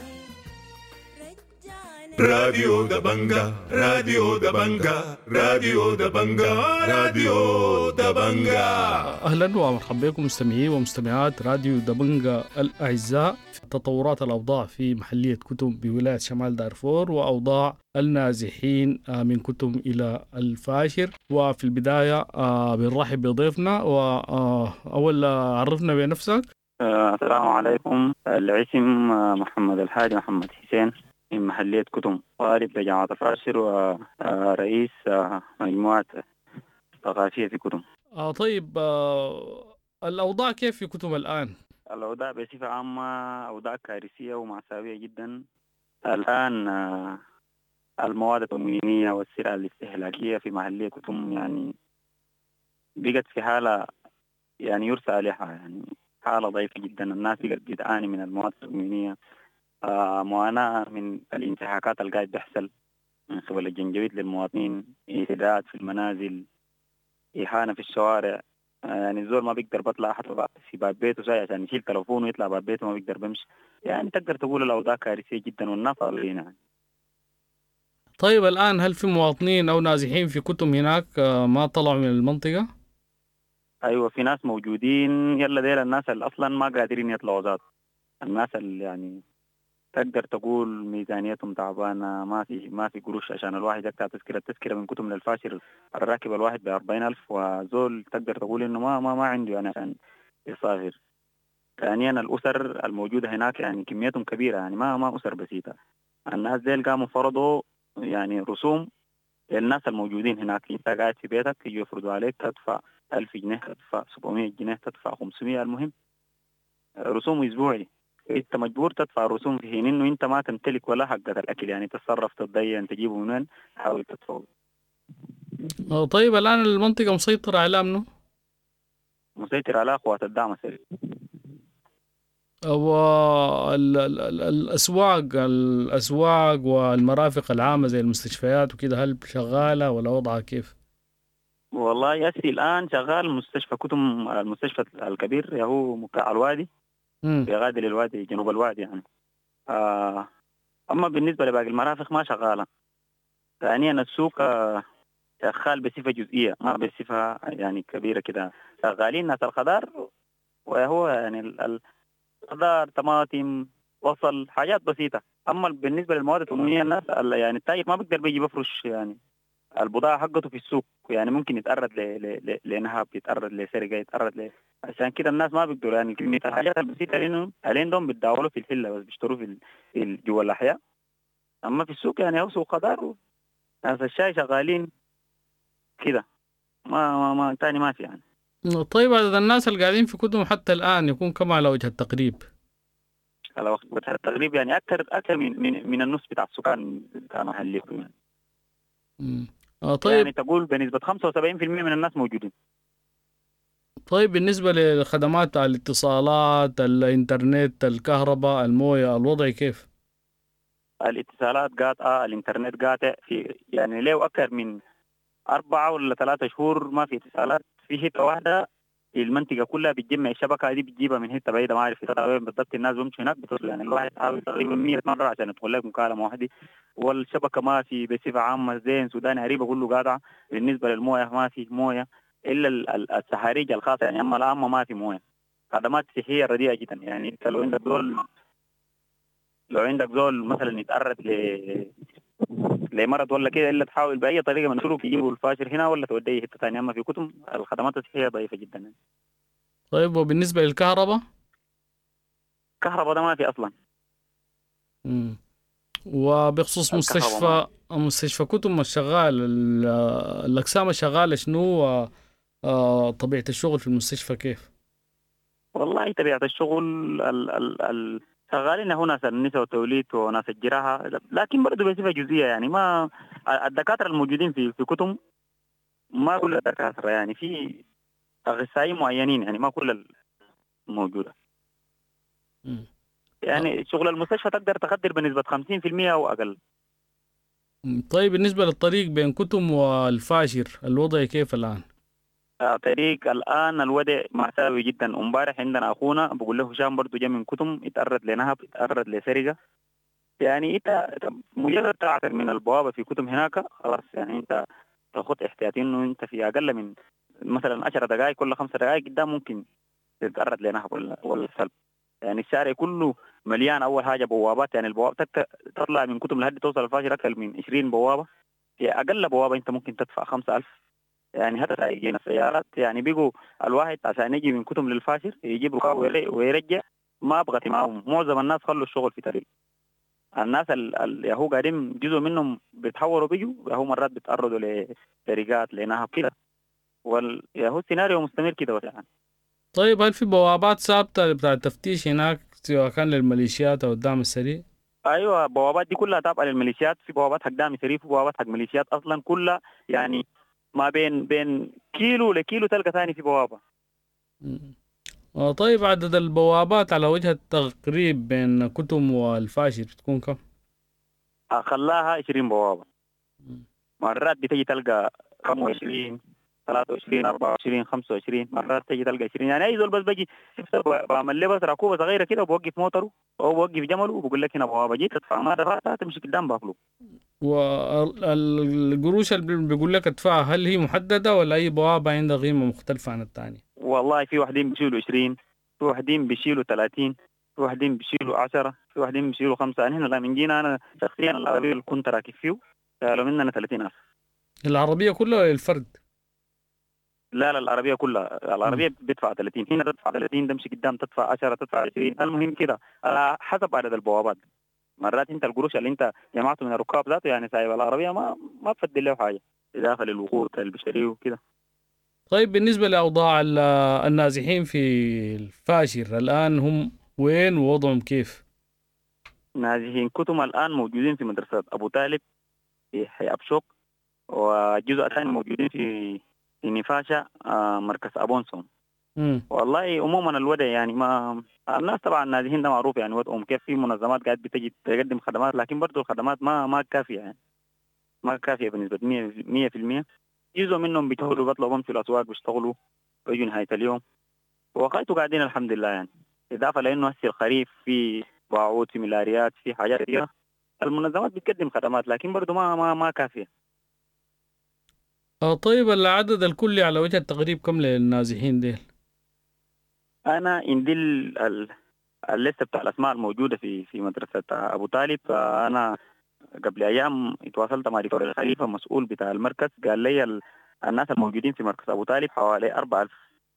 راديو دبنجا راديو دبنجا راديو دبنجا راديو دبنجا. أهلا ومرحبا بكم مستمعي ومستمعات راديو دبنجا الأعزاء. تطورات الأوضاع في محلية كتم بولاية شمال دارفور وأوضاع النازحين من كتم إلى الفاشر. وفي البداية بنرحب بضيفنا وأول عرفنا بنفسك. السلام عليكم. الاسم محمد الحاج محمد حسين من محلية كتم، طالب بجامعة الفاشر ورئيس مجموعة ثقافية في كتم. طيب، الأوضاع كيف في كتم الآن؟ الأوضاع بصفة عامة أوضاع كارثية ومأساوية جدا. الآن المواد التموينية والسلع الاستهلاكية في محلية كتم يعني بقت في حالة يعني يرثى عليها، يعني حالة ضعيفة جدا. الناس بقت بتعاني من المواد التموينية، معاناة من الانتهاكات اللي قاعد بيحصل من قبل الجنجويد للمواطنين، اعتداءات في المنازل، إهانة في الشوارع. يعني الزول ما بيقدر بطلع حتى في باب بيته زي عشان يشيل تلفونه ويطلع باب بيته ما بيقدر بمشي. يعني تقدر تقول الأوضاع كارثية جدا والناس طالعين يعني. طيب الآن هل في مواطنين أو نازحين في كتم هناك ما طلعوا من المنطقة؟ أيوة، في ناس موجودين. يلا ديل الناس اللي أصلا ما قادرين يطلعوا ذات، الناس اللي يعني تقدر تقول ميزانيتهم تعبانة، ما في قروش عشان الواحد يقطع التذكرة من كتم للفاشر. الراكب الواحد ب40,000 وزول تقدر تقول إنه ما عنده يعني عشان يسافر. ثانيا الأسر الموجودة هناك يعني كميتهم كبيرة، يعني ما أسر بسيطة. الناس ديل قاموا فرضوا يعني رسوم للناس الموجودين هناك. انت قاعد في بيتك يجوا يفرضوا عليك تدفع 1000 جنيه، تدفع 700 جنيه، تدفع 500. المهم رسوم أسبوعي. انت مجبور تدفع رسوم في حين انه انت ما تمتلك ولا حقة الاكل، يعني تتصرف تتدين تجيبه منين حاول تدفعه. طيب الآن المنطقة مسيطرة على منه؟ مسيطر على قوات الدعم السريع. الأسواق والمرافق العامة زي المستشفيات وكده هل شغالة ولا وضعها كيف؟ والله ياسي الآن شغال مستشفى كتم، المستشفى الكبير هو مكع الوادي بيغادر الوادي جنوب الوادي يعني. أما بالنسبة لباقي المرافق ما شغالة. ثانيا السوق شغال بصفة جزئية ما بصفة يعني كبيرة كده. شغالين ناس الخضار وهو يعني الخضار طماطم بصل حاجات بسيطة. أما بالنسبة للمواد التموينية الناس يعني التاجر ما بيقدر بيجي بفرش يعني البضاعة حقته في السوق، يعني ممكن يتعرض لنهب، يتعرض لسرقة، يتعرض عشان كده الناس ما بيقدروا يعني كمية الحاجات البسيطة لأنه عليهم بيتداولوا في الحلة بس بيشتروا في جوا الأحياء. أما في السوق يعني هو سوق خضار ناس الشاي شغالين كده ما تاني ما في يعني. طيب هذا الناس اللي قاعدين في كتم حتى الآن يكون كم على وجه التقريب؟ على وجه التقريب يعني أكثر من النص بتاع السكان كانوا محليكم يعني. طيب يعني تقول بنسبة 75% من الناس موجودين. طيب بالنسبة لخدمات الاتصالات، الإنترنت، الكهرباء، الموية، الوضع كيف؟ الاتصالات قاطعة، الإنترنت قاطع في يعني له أكثر من 4 ولا 3 شهور ما في اتصالات. في حتة واحدة المنطقة كلها بتجمع الشبكة دي بتجيبها من حتة بعيدة ما أعرف بالضبط. الناس بمشي هناك بتصل يعني الواحد حاول تقريبا 100 مرة عشان يدخل لك مكالمة واحدة. والشبكة ما في بصفة عامة زين سوداني عريبة كله قاطعة. بالنسبة للموية ما في موية إلا السحاريج الخاصة يعني. أما العامة ما في موية. خدمات صحية رديئة جدا يعني. أنت لو عندك زول مثلا يتعرض لمرض ولا كده إلا تحاول بأي طريقة من طرق يجيبوا الفاشر هنا ولا توديه حتة ثانية. أما في كتم الخدمات الصحية ضعيفة جدا يعني. طيب وبالنسبة للكهرباء؟ الكهرباء ده ما في أصلا. وبخصوص مستشفى كتم الشغال الأقسام الشغالة شنو طبيعة الشغل في المستشفى كيف؟ والله طبيعة الشغل شغالين هنا ناس النساء والتوليد وناس الجراحة، لكن برضه بصفة جزئية يعني. ما الدكاترة الموجودين في كتم ما كل الدكاترة يعني، في أخصائيين معينين يعني، ما كل الموجودة. يعني شغل المستشفى تقدر تقدر بنسبة 50% أو أقل. طيب بالنسبة للطريق بين كتم والفاشر الوضع كيف الآن؟ طريق الآن الوضع مأساوي جدا. امبارح عندنا أخونا بقول له هشام برضه جا من كتم، اتأرد لنهب، اتأرد لسرقة. يعني انت مجرد تعثر من البوابة في كتم هناك خلاص، يعني انت تاخذ احتياطي انه انت في أقل من مثلا 10 دقائق كل 5 دقائق قدام ممكن تتأرد لنهب ولا سلب. يعني الشارع كله مليان. أول حاجة بوابات، يعني البوابة تطلع من كتم لحد توصل الفاشر أكثر من 20 بوابة. في أقل بوابة أنت ممكن تدفع 5000. يعني حتى سائقين السيارات يعني بيجوا الواحد عشان يجي من كتم للفاشر يجيب ركاب ويرجع، ما أبغى معهم. معظم الناس خلوا الشغل في طريق. الناس يهو قاعدين جزء منهم بيتحوروا بيجوا، يهو مرات بيتعرضوا لسرقات لنهب كده، واليهو السيناريو مستمر كده يعني. طيب هل في بوابات ثابتة بتاع التفتيش هناك سواء كان للميليشيات أو الدعم السريع؟ ايوه بوابات دي كلها تابعه للميليشيات. في بوابات حق دعم سريع، في بوابات حق ميليشيات اصلا كلها يعني ما بين كيلو لكيلو تلقى ثاني في بوابه. طيب عدد البوابات على وجه التقريب بين كتم والفاشر بتكون كم؟ خلاها 20 بوابه. مرات بتجي تلقى 25 23 24 25، مرات تجي تلقى 20. يعني اي زول بس بجي بعمل له بس ركوبه صغيره كده وبوقف موتره او بوقف جمله وبقول لك هنا بوابه، جيت تدفع ما دفعت تمشي قدام باكله. والقروش اللي بيقول لك ادفعها هل هي محدده ولا اي بوابه عندها قيمه مختلفه عن الثانيه؟ والله في واحدين بيشيلوا 20، في واحدين بيشيلوا 30، في واحدين بيشيلوا 10، في واحدين بيشيلوا 5. يعني هنا من جينا انا شخصيا العربيه اللي كنت راكب فيه قالوا مننا 30,000. العربيه كلها ولا الفرد؟ لا العربيه كلها. العربيه بتدفع 30، هنا تدفع 30 تمشي قدام تدفع 10 تدفع 20. المهم كده على حسب عدد البوابات. مرات انت القروش اللي انت جمعته من الركاب ذاته يعني سايب العربيه ما بفضل له حاجه داخل الوقود اللي بيشتريه وكده. طيب بالنسبه لاوضاع النازحين في الفاشر الان هم وين ووضعهم كيف؟ نازحين كتم الان موجودين في مدرسه ابو طالب في حي ابشوك، وجزء ثاني موجودين في نفاشة مركز أبونسون. والله عموما الوضع يعني ما الناس طبعا النازحين ده معروف يعني وضعهم كيف. في منظمات قاعد بتجي تقدم خدمات، لكن برضه الخدمات ما كافية يعني، ما كافية بنسبة 100%. جزء منهم بيشتغلوا بيطلعوا في الأسواق بيشتغلوا ويجوا نهاية اليوم، وقايته قاعدين الحمد لله يعني. إضافة لأنه هسه الخريف في وعود في ملاريات في حاجات كثيرة، المنظمات بتقدم خدمات لكن برضه ما كافية. طيب العدد الكلي على وجه التقريب كم للنازحين ديل؟ أنا عندي الليستة بتاع الأسماء الموجودة في مدرسة أبو طالب. أنا قبل أيام اتواصلت مع دكتور الخليفة مسؤول بتاع المركز، قال لي الناس الموجودين في مركز أبو طالب حوالي 4000.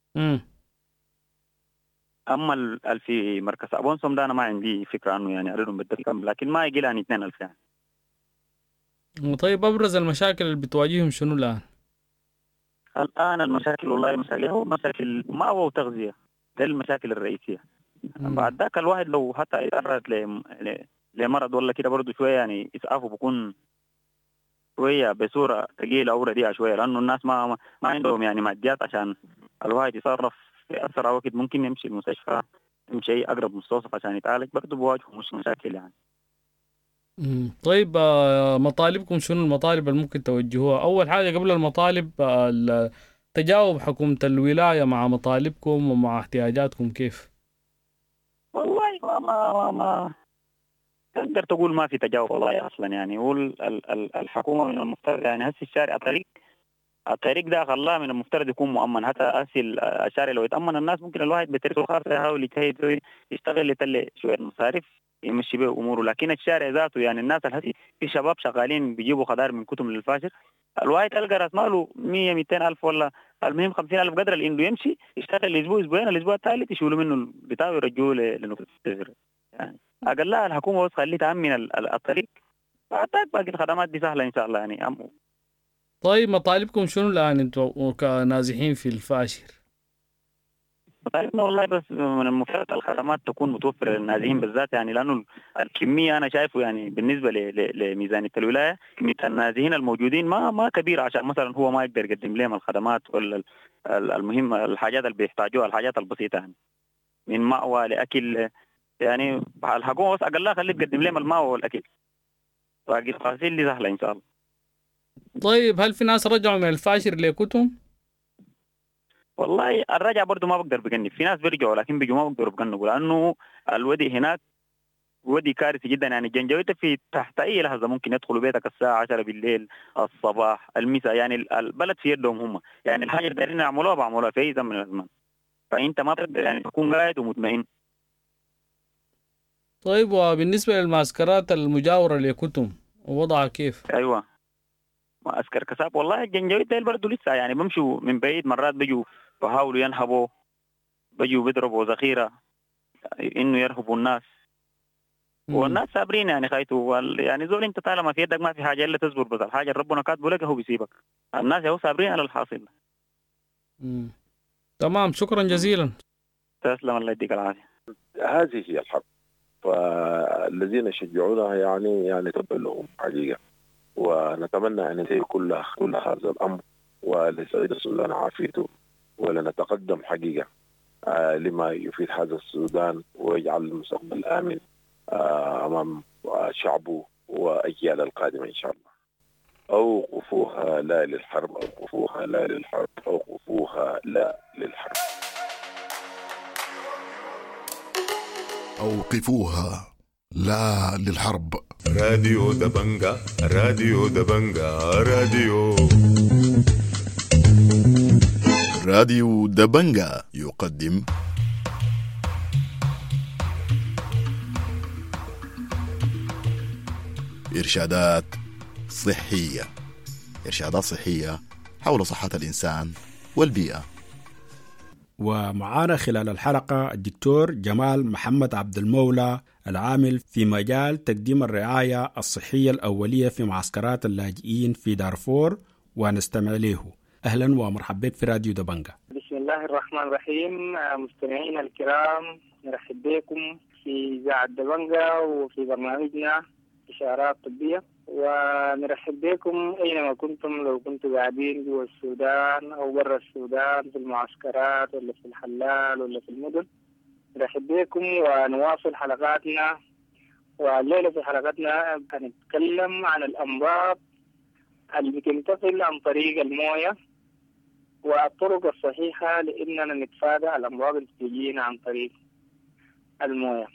أما في مركز أبونسوم ده أنا ما عندي فكرة عنه يعني عددهم بالدقيقة، لكن ما يقل عن 2000 يعني. طيب أبرز المشاكل اللي بتواجههم شنو الآن؟ الآن المشاكل والله مشاكل ما هو تغذية، ده المشاكل الرئيسية. بعد ذاك الواحد لو حتى يتعرض لمرض ولا كده برضه شوية يعني إسعافه بيكون شوية بصورة ثقيلة أو رديئة شوية، لأنه الناس ما عندهم يعني ماديات عشان الواحد يتصرف في أسرع وقت. ممكن يمشي المستشفى يمشي أي أقرب مستوصف عشان يتعالج، برضه بواجهه مش مشاكل يعني. طيب مطالبكم شنو المطالب اللي ممكن توجهوها؟ أول حاجة قبل المطالب تجاوب حكومة الولاية مع مطالبكم ومع احتياجاتكم كيف؟ والله ما تقدر تقول ما في تجاوب والله أصلا يعني. هو الحكومة من المفترض يعني هسي الشارع الطريق ده خلاه من المفترض يكون مؤمن. حتى هسي الشارع لو يتأمن الناس ممكن الواحد بطريقه الخاصة يحاول يجتهد يشتغل يتلي شوية مصاريف يمشي به أموره. لكن الشارع ذاته يعني الناس الهسي في شباب شغالين بيجيبوا خضار من كتم للفاشر، الواحد تلقى راس ماله 100-200 ألف ولا المهم 50,000 قدر اللي عنده يمشي يشتغل أسبوع أسبوعين، الأسبوع الثالث يشيلوا منه البتاع ويرجوه لنقطة الصفر يعني. أقلها الحكومة بس خليه تأمن الطريق، بعد باقي الخدمات دي سهلة إن شاء الله يعني. طيب مطالبكم شنو الآن أنتوا كنازحين في الفاشر؟ طيب والله بس من المفترض الخدمات تكون متوفرة للنازحين بالذات، يعني لأنه الكمية أنا شايفه يعني بالنسبة لميزانية الولاية كمية النازحين الموجودين ما كبيرة عشان مثلا هو ما يقدر يقدم لهم الخدمات ولا المهمة الحاجات اللي بيحتاجوها، الحاجات البسيطة يعني من مأوى لأكل. يعني الحكومة بس أقلها خليه تقدم لهم المأوى والأكل، باقي التفاصيل دي سهلة إن شاء الله. طيب هل في ناس رجعوا من الفاشر لكتم؟ والله الرجع برضه ما بقدر بجنب، في ناس بيرجعوا لكن بيجوا ما بقدروا بجنبوا لأنه الودي هناك ودي كارثي جدا. يعني الجنجوية في تحت أي لحظة ممكن يدخلوا بيتك الساعة 10 بالليل الصباح المساء، يعني البلد في يدهم هم، يعني الحاجة اللي دايرين يعملوها بعملوها في أي زمن من الأزمان، فأنت ما تقدر يعني تكون قاعد ومطمئن. طيب وبالنسبة للمعسكرات المجاورة لكتم وضعها كيف؟ أيوة معسكر كساب والله الجنجوية ده برضه لسه يعني بمشوا من بعيد، مرات بيجوا بحاولوا ينهبوا، بيجوا بيضربوا ذخيرة إنه يرهبوا الناس والناس صابرين يعني خايتوا يعني زول انت طالما في يدك ما في حاجه الا تصبر، بس الحاجه اللي ربنا كاتبه لك هو بيسيبك. الناس هو صابرين على الحاصل. تمام، شكرا جزيلا. تسلم، الله يديك العافيه. هذه هي الحرب، فالذين يشجعونها يعني تبقى لهم حقيقه، ونتمنى ان ينتهي كل هذا الامر ولسعيد السودان عافيته، ولنتقدم حقيقه لما يفيد هذا السودان ويجعل المستقبل امن أمام شعبه وأجيال القادمة إن شاء الله. أوقفوها لا للحرب، أوقفوها لا للحرب، أوقفوها لا للحرب. أوقفوها لا للحرب. راديو دبنجا، راديو دبنجا، راديو دبنجا يقدم إرشادات صحية، إرشادات صحية حول صحة الإنسان والبيئة. ومعانا خلال الحلقة الدكتور جمال محمد عبد المولى، العامل في مجال تقديم الرعاية الصحية الأولية في معسكرات اللاجئين في دارفور، ونستمع له. أهلا ومرحبا بك في راديو دبنجا. بسم الله الرحمن الرحيم. مستمعين الكرام، نرحب بكم في إذاعة دبنجا وفي برنامجنا إشارات طبية، ونرحب بكم أينما كنتم، لو كنتم قاعدين جوا السودان أو برا السودان في المعسكرات ولا في الحلال ولا في المدن. نرحب بكم ونواصل حلقاتنا، والليلة في حلقتنا هنتكلم عن الأمراض اللي بتنتقل عن طريق الموية والطرق الصحيحة لأننا نتفادى الأمراض اللي بتجينا عن طريق الموية.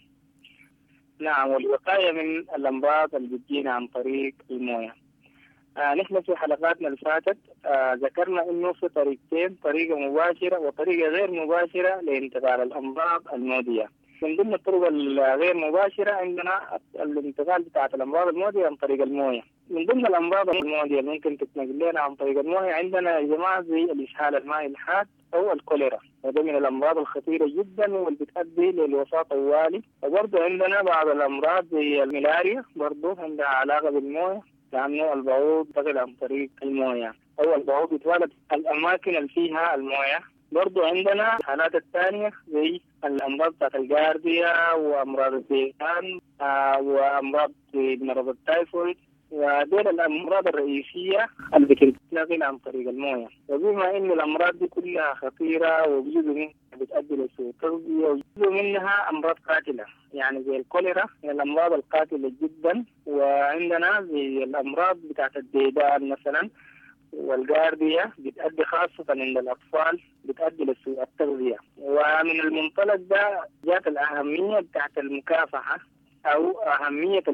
نعم، والوقاية من الأمراض اللي بتجينا عن طريق الموية. نحن في حلقاتنا اللي فاتت ذكرنا إنه في طريقتين، طريقة مباشرة وطريقة غير مباشرة لانتقال الأمراض المعدية. من ضمن الطرق الغير مباشرة عندنا الانتقال بتاعة الأمراض المعدية عن طريق الموية. من ضمن الأمراض المعدية اللي ممكن تتنقل لنا عن طريق الموية عندنا يا جماعة زي الإسهال المائي الحاد أو الكوليرا، وده من الأمراض الخطيرة جدا واللي بتؤدي للوفاة طوالي. وبرضه عندنا بعض الأمراض زي الملاريا برضه عندها علاقة بالموية، لأنه البعوض ينتقل عن طريق الموية أو البعوض يتولد الأماكن اللي فيها الموية. برضو عندنا الحالات الثانية زي الأمراض بتاعت الجارديا وأمراض الديدان وأمراض مرض التايفويد، ودول الأمراض الرئيسية اللي بتنتقل عن طريق الموية. وبما إن الأمراض دي كلها خطيرة وجزء منها بتؤدي لسوء التغذية وجزء منها أمراض قاتلة، يعني زي الكوليرا من الأمراض القاتلة جدا. وعندنا زي الأمراض بتاعت الديدان مثلا والجاردية بتؤدي خاصة عند الأطفال بتؤدي لسوء التغذية. ومن المنطلق ده جات الأهمية بتاعت المكافحة أو أهمية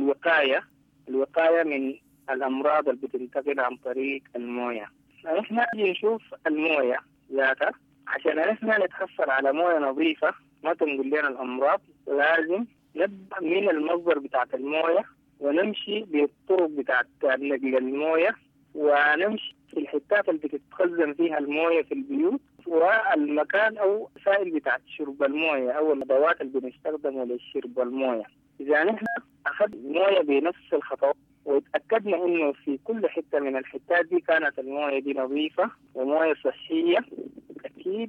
الوقاية من الأمراض اللي بتنتقل عن طريق الموية. إحنا نشوف الموية ذاتها عشان إحنا نتحصل على موية نظيفة ما تنقل لنا الأمراض، لازم نبدأ من المصدر بتاعت الموية ونمشي بالطرق بتاعت نقل الموية، ونمشي في الحتات اللي بتتخزن فيها الموية في البيوت، والمكان أو سائل بتاعت شرب الموية أو الأدوات اللي بنستخدمها لشرب الموية. إذا نحن أخذنا الموية بنفس الخطوات وتأكدنا إنه في كل حتة من الحتات دي كانت الموية دي نظيفة وموية صحية، أكيد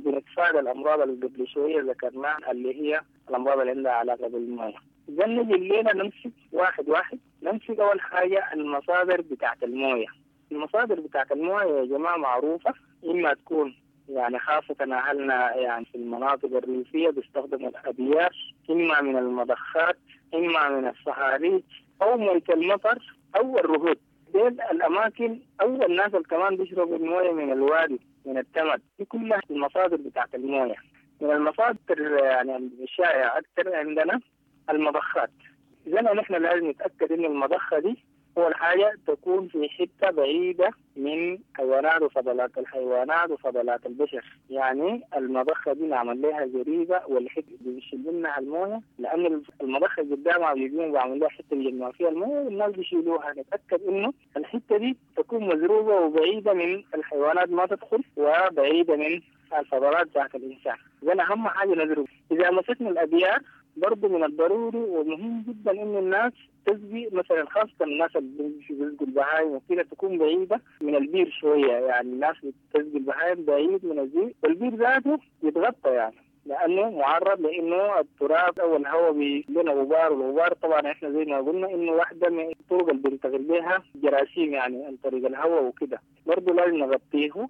بنتفادى الأمراض اللي قبل شوية ذكرناها اللي هي الأمراض اللي عندها علاقة بالموية. إذا نجي الليلة نمسك واحد واحد. نمسك أول حاجة المصادر بتاعت الموية. المصادر بتاعت الموية يا جماعة معروفة، إما تكون يعني خاصة أهلنا يعني في المناطق الريفية بيستخدموا الأبيار، إما من المضخات، إما من الصهاريج، أو مية المطر، أو الرهود. دي الأماكن أو الناس اللي كمان بيشربوا الموية من الوادي، من التمد. دي كلها المصادر بتاعت الموية. من المصادر يعني الشائعة أكثر عندنا المضخات. إذا نحن لازم نتأكد إن المضخة دي أول حاجة تكون في حتة بعيدة من حيوانات وفضلات الحيوانات وفضلات البشر. يعني المضخة دي نعمل لها زريبة والحتة دي بيشيل منها الموية، لأن المضخة قدامها بيجون بعمل لها حتة بيجمع فيها الموية والناس بيشيلوها. نتأكد إنه الحتة دي تكون مزروبة وبعيدة من الحيوانات ما تدخل وبعيدة من الفضلات ذات الإنسان. إذا أهم حاجة نزروب. إذا مسكنا الأبيار برضو من الضروري ومهم جدا إن الناس تسقي، مثلا خاصة الناس اللي بيسقوا البهايم وكذا تكون بعيدة من البير شوية. يعني الناس بتسقي البهايم بعيد من البير، والبير ذاته يتغطى يعني لأنه معرض لأنه التراب أو الهواء بيلنا غبار، والغبار طبعا إحنا زي ما قلنا إنه واحدة من الطرق اللي بنتقل بها جراثيم يعني عن طريق الهواء وكذا. برضو لازم نغطيه،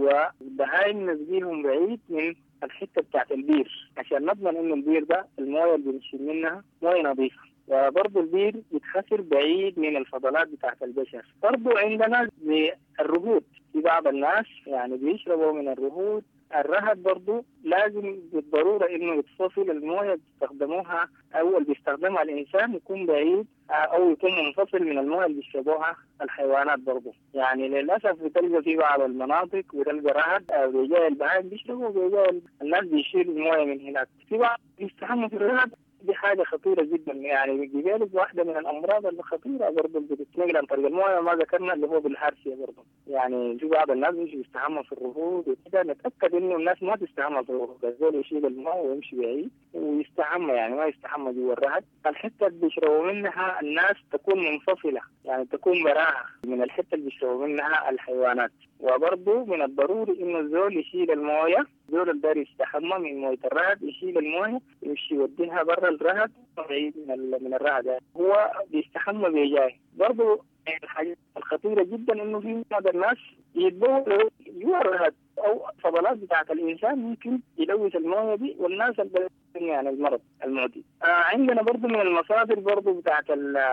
والبهايم نسقيهم بعيد من الحتة بتاعت البير عشان نضمن إنه البير ده الموية اللي بنشيل منها موية نظيفة. وبرضو البير يتخسر بعيد من الفضلات بتاعت البشر. برضو عندنا الرهود، في بعض الناس يعني بيشربوا من الرهود. الرهد برضو لازم بالضرورة إنه يتصل الموية بيستخدموها أو اللي بيستخدمها الإنسان يكون بعيد أو يكون منفصل من الموية اللي بيشربوها الحيوانات برضو. يعني للأسف بتلقى في بعض المناطق بتلقى رهد بيجي البهائم بيشربوا وبيجي الناس بيشيلوا الموية من هناك. في بعض بيستحموا في الرهد. دي حاجة خطيرة جدا يعني بجانب واحدة من الأمراض الخطيرة برضه اللي بتتنقل عن طريق الموية ما ذكرنا اللي هو بالهرسية برضه. يعني في بعض الناس بيستحموا في الرهود وكده. نتأكد إنه الناس ما تستحمى في الرهود، الزول يشيل الماء ويمشي بعيد ويستحمى يعني ما يستحمى جوا الرهد. الحتة اللي بيشربوا منها الناس تكون منفصلة، يعني تكون براها من الحتة اللي بيشربوا منها الحيوانات. وبرضه من الضروري إنه الزول يشيل الموية، الزول اللي داير يستحمى من موية الرهد يشيل الموية ويمشي يوديها برا الرهد بعيد من الرهد. يعني هو بيستحمى بيجاي. برضه الحاجة الخطيرة جدا إنه في بعض الناس يتبولوا جوا الرهد أو فضلات بتاعت الإنسان ممكن يلوث الموية دي والناس يعني المرض المعدي. عندنا برضو من المصادر برضو بتاعت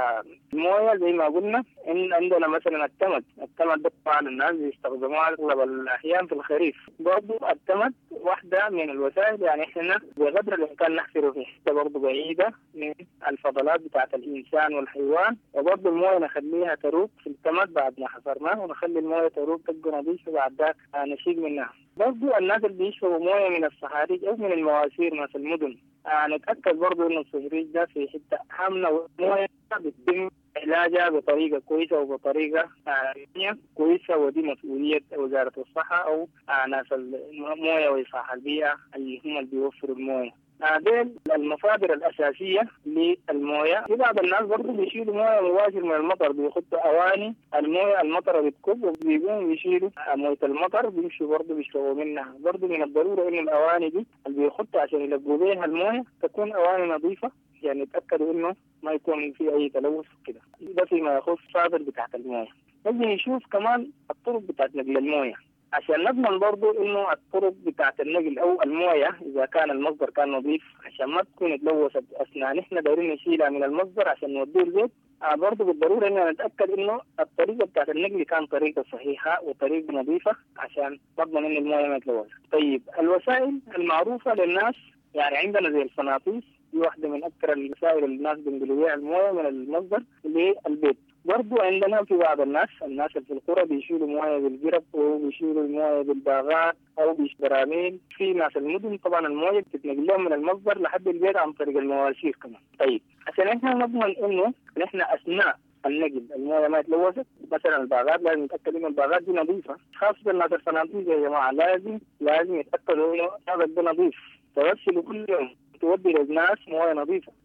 الموية زي ما قلنا إن عندنا مثلا التمد ده طبعا الناس بيستخدموها أغلب الأحيان في الخريف. برضو التمد واحدة من الوسائل يعني إحنا بقدر الإمكان نحفره في حتة برضو بعيدة من الفضلات بتاعت الإنسان والحيوان. وبرضو الموية نخليها تروق في التمد بعد ما حفرناه، ونخلي الموية تروق تبقى نظيفة بعد ذاك نشيل منها. برضو الناس اللي بيشربوا موية من الصهاريج أو من المواسير مثل المدن نتأكد برضو إنه الصهريج ده في حتة آمنة والموية بتتم علاجها بطريقة كويسة وبطريقة كويسة. ودي مسؤولية وزارة الصحة أو ناس الموية وإصلاح البيئة اللي هم اللي بيوفروا الموية. دي المصادر الأساسية للموية. في بعض الناس برضو بيشيلوا موية مباشر من المطر، بيخطوا أواني الموية المطر بتكب وبيقوموا بيشيلوا موية المطر بيمشوا برضو بيشربوا منها. برضو من الضرورة إن الأواني دي اللي بيخطوا عشان يلقوا بيها الموية تكون أواني نظيفة، يعني يتأكدوا إنه ما يكون في أي تلوث كده. ده فيما يخص المصادر بتاعت الموية. نجي نشوف كمان الطرق بتاعت نقل الموية عشان نضمن برضو إنه الطرق بتاعت النقل أو الموية إذا كان المصدر كان نظيف عشان ما تكون اتلوثت أثناء نحن دايرين نشيلها من المصدر عشان نوديه البيت. برضو بالضرورة إننا نتأكد إنه الطريقة بتاعت النقل كان طريقة صحيحة وطريقة نظيفة عشان نضمن إن الموية ما تتلوث. طيب الوسائل المعروفة للناس يعني عندنا زي الفناطيس، دي واحدة من أكثر الوسائل اللي الناس بينقلوا بيها الموية من المصدر للبيت. برضو عندنا في بعض الناس اللي في القرى بيشيلوا موية بالقرب أو بيشيلوا الموية بالباغات أو بالبراميل. في ناس المدن طبعا الموية بتتنقل لهم من المصدر لحد البيت عن طريق المواسير كمان. طيب عشان احنا نضمن إنه نحن أثناء النقل الموية ما يتلوثت، مثلا الباغات لازم نتأكد إنه الباغات دي نظيفة. خاصة الناس الفناطيس يا جماعة لازم يتأكدوا إنه هذا ده نظيف. تغسلوا كل يوم تودي للناس موية نظيفة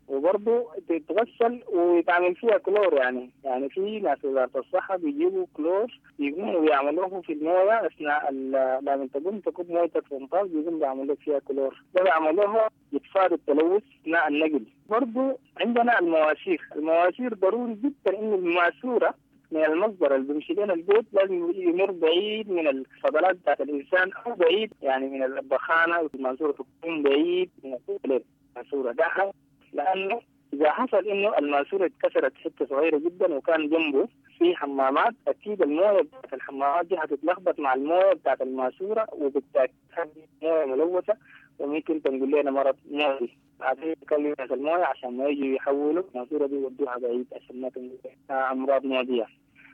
وبرضه تتغسل ويتعمل فيها كلور. يعني في ناس وزارة الصحة بيجيبوا كلور يقوموا بيعملوه في المويه اثناء لما تقوم تكب مويتك في مطاز بيقوم بيعملوا فيها كلور. ده بيعملوه يتفادى التلوث اثناء النقل. برضه عندنا المواسير ضروري جدا انه الماسوره من المصدر اللي بيمشي لنا البيت لازم يمر بعيد من الفضلات بتاعت الانسان او بعيد من البخانه. الماسوره تكون بعيد من الماسوره ده، لانه اذا حصل انه الماسوره اتكسرت حته صغيره جدا وكان جنبه في حمامات، اكيد المويه بتاعت الحمامات دي هتتلخبط مع المويه بتاعت الماسوره وبالتاكيد مويه ملوثه وممكن تنقل لنا مرض موي. بعدين يكلم ناس المويه عشان ما يجوا يحولوا الماسوره دي يودوها بعيد عشان ما تنقل امراض معديه.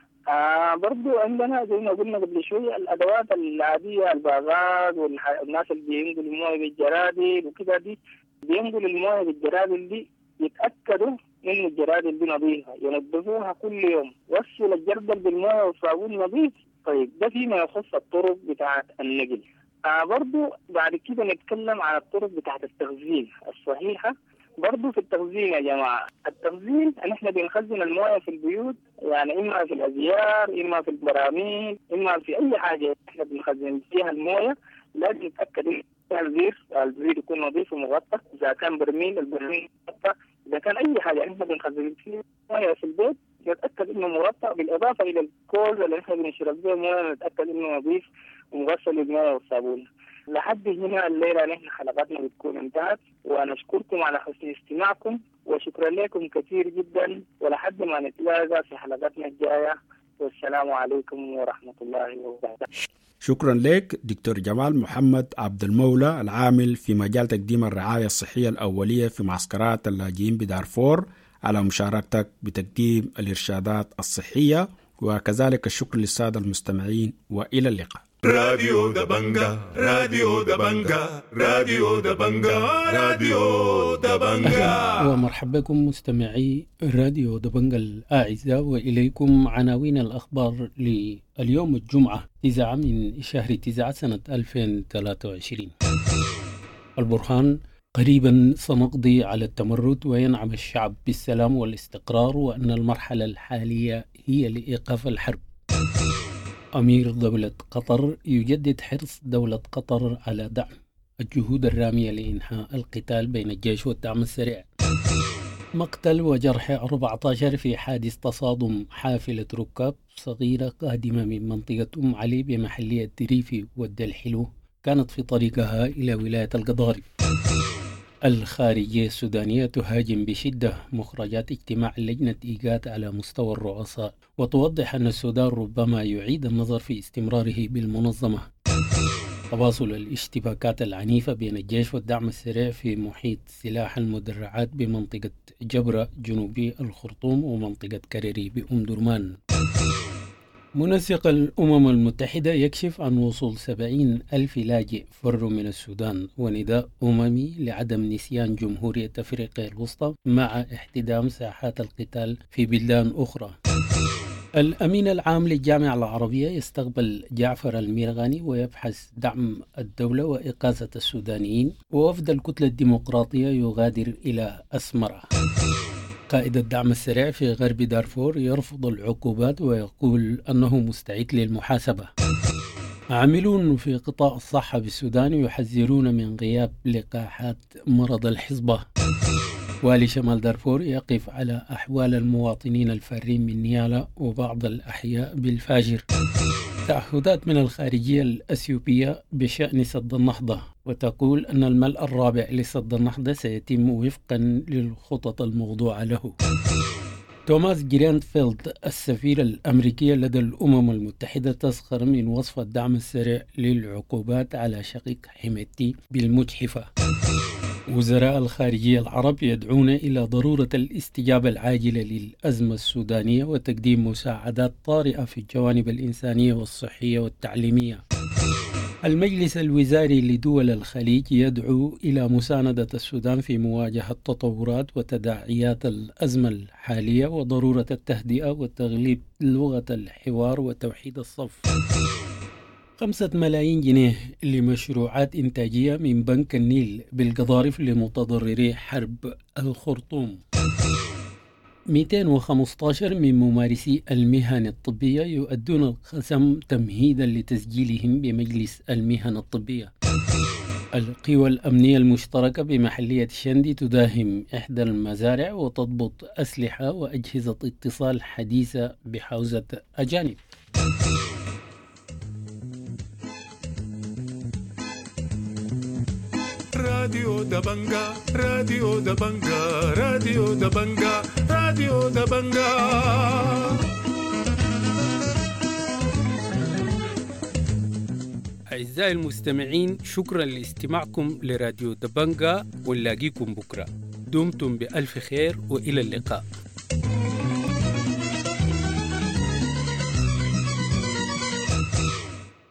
برضو عندنا زي ما قلنا قبل شوي الادوات العاديه، الباغات والناس اللي بينقلوا المويه بالجرادل وكذا دي بينقلوا المويه بالجرادل دي يتاكدوا انه الجرادل دي نظيفه، ينظفوها كل يوم، وصلوا الجردل بالمويه والصابون نظيف. طيب ده فيما يخص الطرق بتاعه النقل. برضو بعد كده نتكلم عن الطرق بتاعه التخزين الصحيحه. برضو في التخزين يا جماعه، التخزين نحن بنخزن المويه في البيوت، يعني اما في الازيار، اما في البراميل، اما في اي حاجه احنا بنخزن فيها المويه لازم نتاكد ان البريد يكون نظيف ومغطى. اذا كان برميل البرميل مغطى، اذا كان اي حاجه احنا بنخزن فيها مويه في البيت نتاكد انه مغطى، بالاضافه الى الكوز اللي احنا بنشرب به مويه نتاكد انه نظيف ومغسل بالمويه والصابون. لحد هنا الليله نحن حلقتنا بتكون انتهت، ونشكركم على حسن استماعكم وشكرا لكم كثير جدا، ولحد ما نتلاقى في حلقتنا الجايه، والسلام عليكم ورحمه الله وبركاته. شكرا لك دكتور جمال محمد عبد المولى، العامل في مجال تقديم الرعاية الصحية الأولية في معسكرات اللاجئين بدارفور، على مشاركتك بتقديم الإرشادات الصحية، وكذلك الشكر للسادة المستمعين، وإلى اللقاء. راديو دبنجا راديو دبنجا راديو دبنجا راديو دبنجا. ومرحبا بكم مستمعي راديو دبنجا الأعزاء، وإليكم عناوين الأخبار لليوم الجمعة 9 من شهر 9 سنة 2023. البرهان: قريبا سنقضي على التمرد وينعم الشعب بالسلام والاستقرار، وأن المرحلة الحالية هي لإيقاف الحرب. أمير دولة قطر يجدد حرص دولة قطر على دعم الجهود الرامية لإنهاء القتال بين الجيش والدعم السريع. مقتل وجرح 14 في حادث تصادم حافلة ركاب صغيرة قادمة من منطقة أم علي بمحلية دريفي والدلحلو، كانت في طريقها إلى ولاية القضارف. الخارجية السودانية تهاجم بشدة مخرجات اجتماع لجنة إيجاد على مستوى الرؤساء، وتوضح أن السودان ربما يعيد النظر في استمراره بالمنظمة. تواصل الاشتباكات العنيفة بين الجيش والدعم السريع في محيط سلاح المدرعات بمنطقة جبرة جنوبي الخرطوم ومنطقة كريري بأم درمان. منسق الأمم المتحدة يكشف عن وصول 70,000 لاجئ فروا من السودان، ونداء أممي لعدم نسيان جمهورية أفريقيا الوسطى مع احتدام ساحات القتال في بلدان أخرى. الأمين العام للجامعة العربية يستقبل جعفر الميرغاني ويبحث دعم الدولة وإقازة السودانيين، ووفد الكتلة الديمقراطية يغادر إلى أسمرة. قائد الدعم السريع في غرب دارفور يرفض العقوبات ويقول أنه مستعد للمحاسبة. عاملون في قطاع الصحة بالسودان يحذرون من غياب لقاحات مرض الحصبة. والي شمال دارفور يقف على أحوال المواطنين الفارين من نيالا وبعض الأحياء بالفاجر. تعهدات من الخارجية الأثيوبية بشأن سد النهضة، وتقول أن الملء الرابع لسد النهضة سيتم وفقا للخطط الموضوعة له. توماس جرينفيلد السفير الأمريكي لدى الأمم المتحدة تسخر من وصف الدعم السريع للعقوبات على شقيق حميدتي بالمجحفة. وزراء الخارجية العرب يدعون إلى ضرورة الاستجابة العاجلة للأزمة السودانية وتقديم مساعدات طارئة في الجوانب الإنسانية والصحية والتعليمية. المجلس الوزاري لدول الخليج يدعو إلى مساندة السودان في مواجهة تطورات وتداعيات الأزمة الحالية وضرورة التهدئة وتغليب لغة الحوار وتوحيد الصف. 5 ملايين جنيه لمشروعات إنتاجية من بنك النيل بالقضارف لمتضرري حرب الخرطوم. 215 من ممارسي المهن الطبية يؤدون القسم تمهيدا لتسجيلهم بمجلس المهن الطبية. القوى الأمنية المشتركة بمحلية شندي تداهم إحدى المزارع وتضبط أسلحة وأجهزة اتصال حديثة بحوزة أجانب. راديو دبنجا راديو دبنجا راديو دبنجا راديو دبنجا. أعزائي المستمعين، شكرا لاستماعكم لراديو دبنجا، ونلاقيكم بكرة. دمتم بألف خير وإلى اللقاء.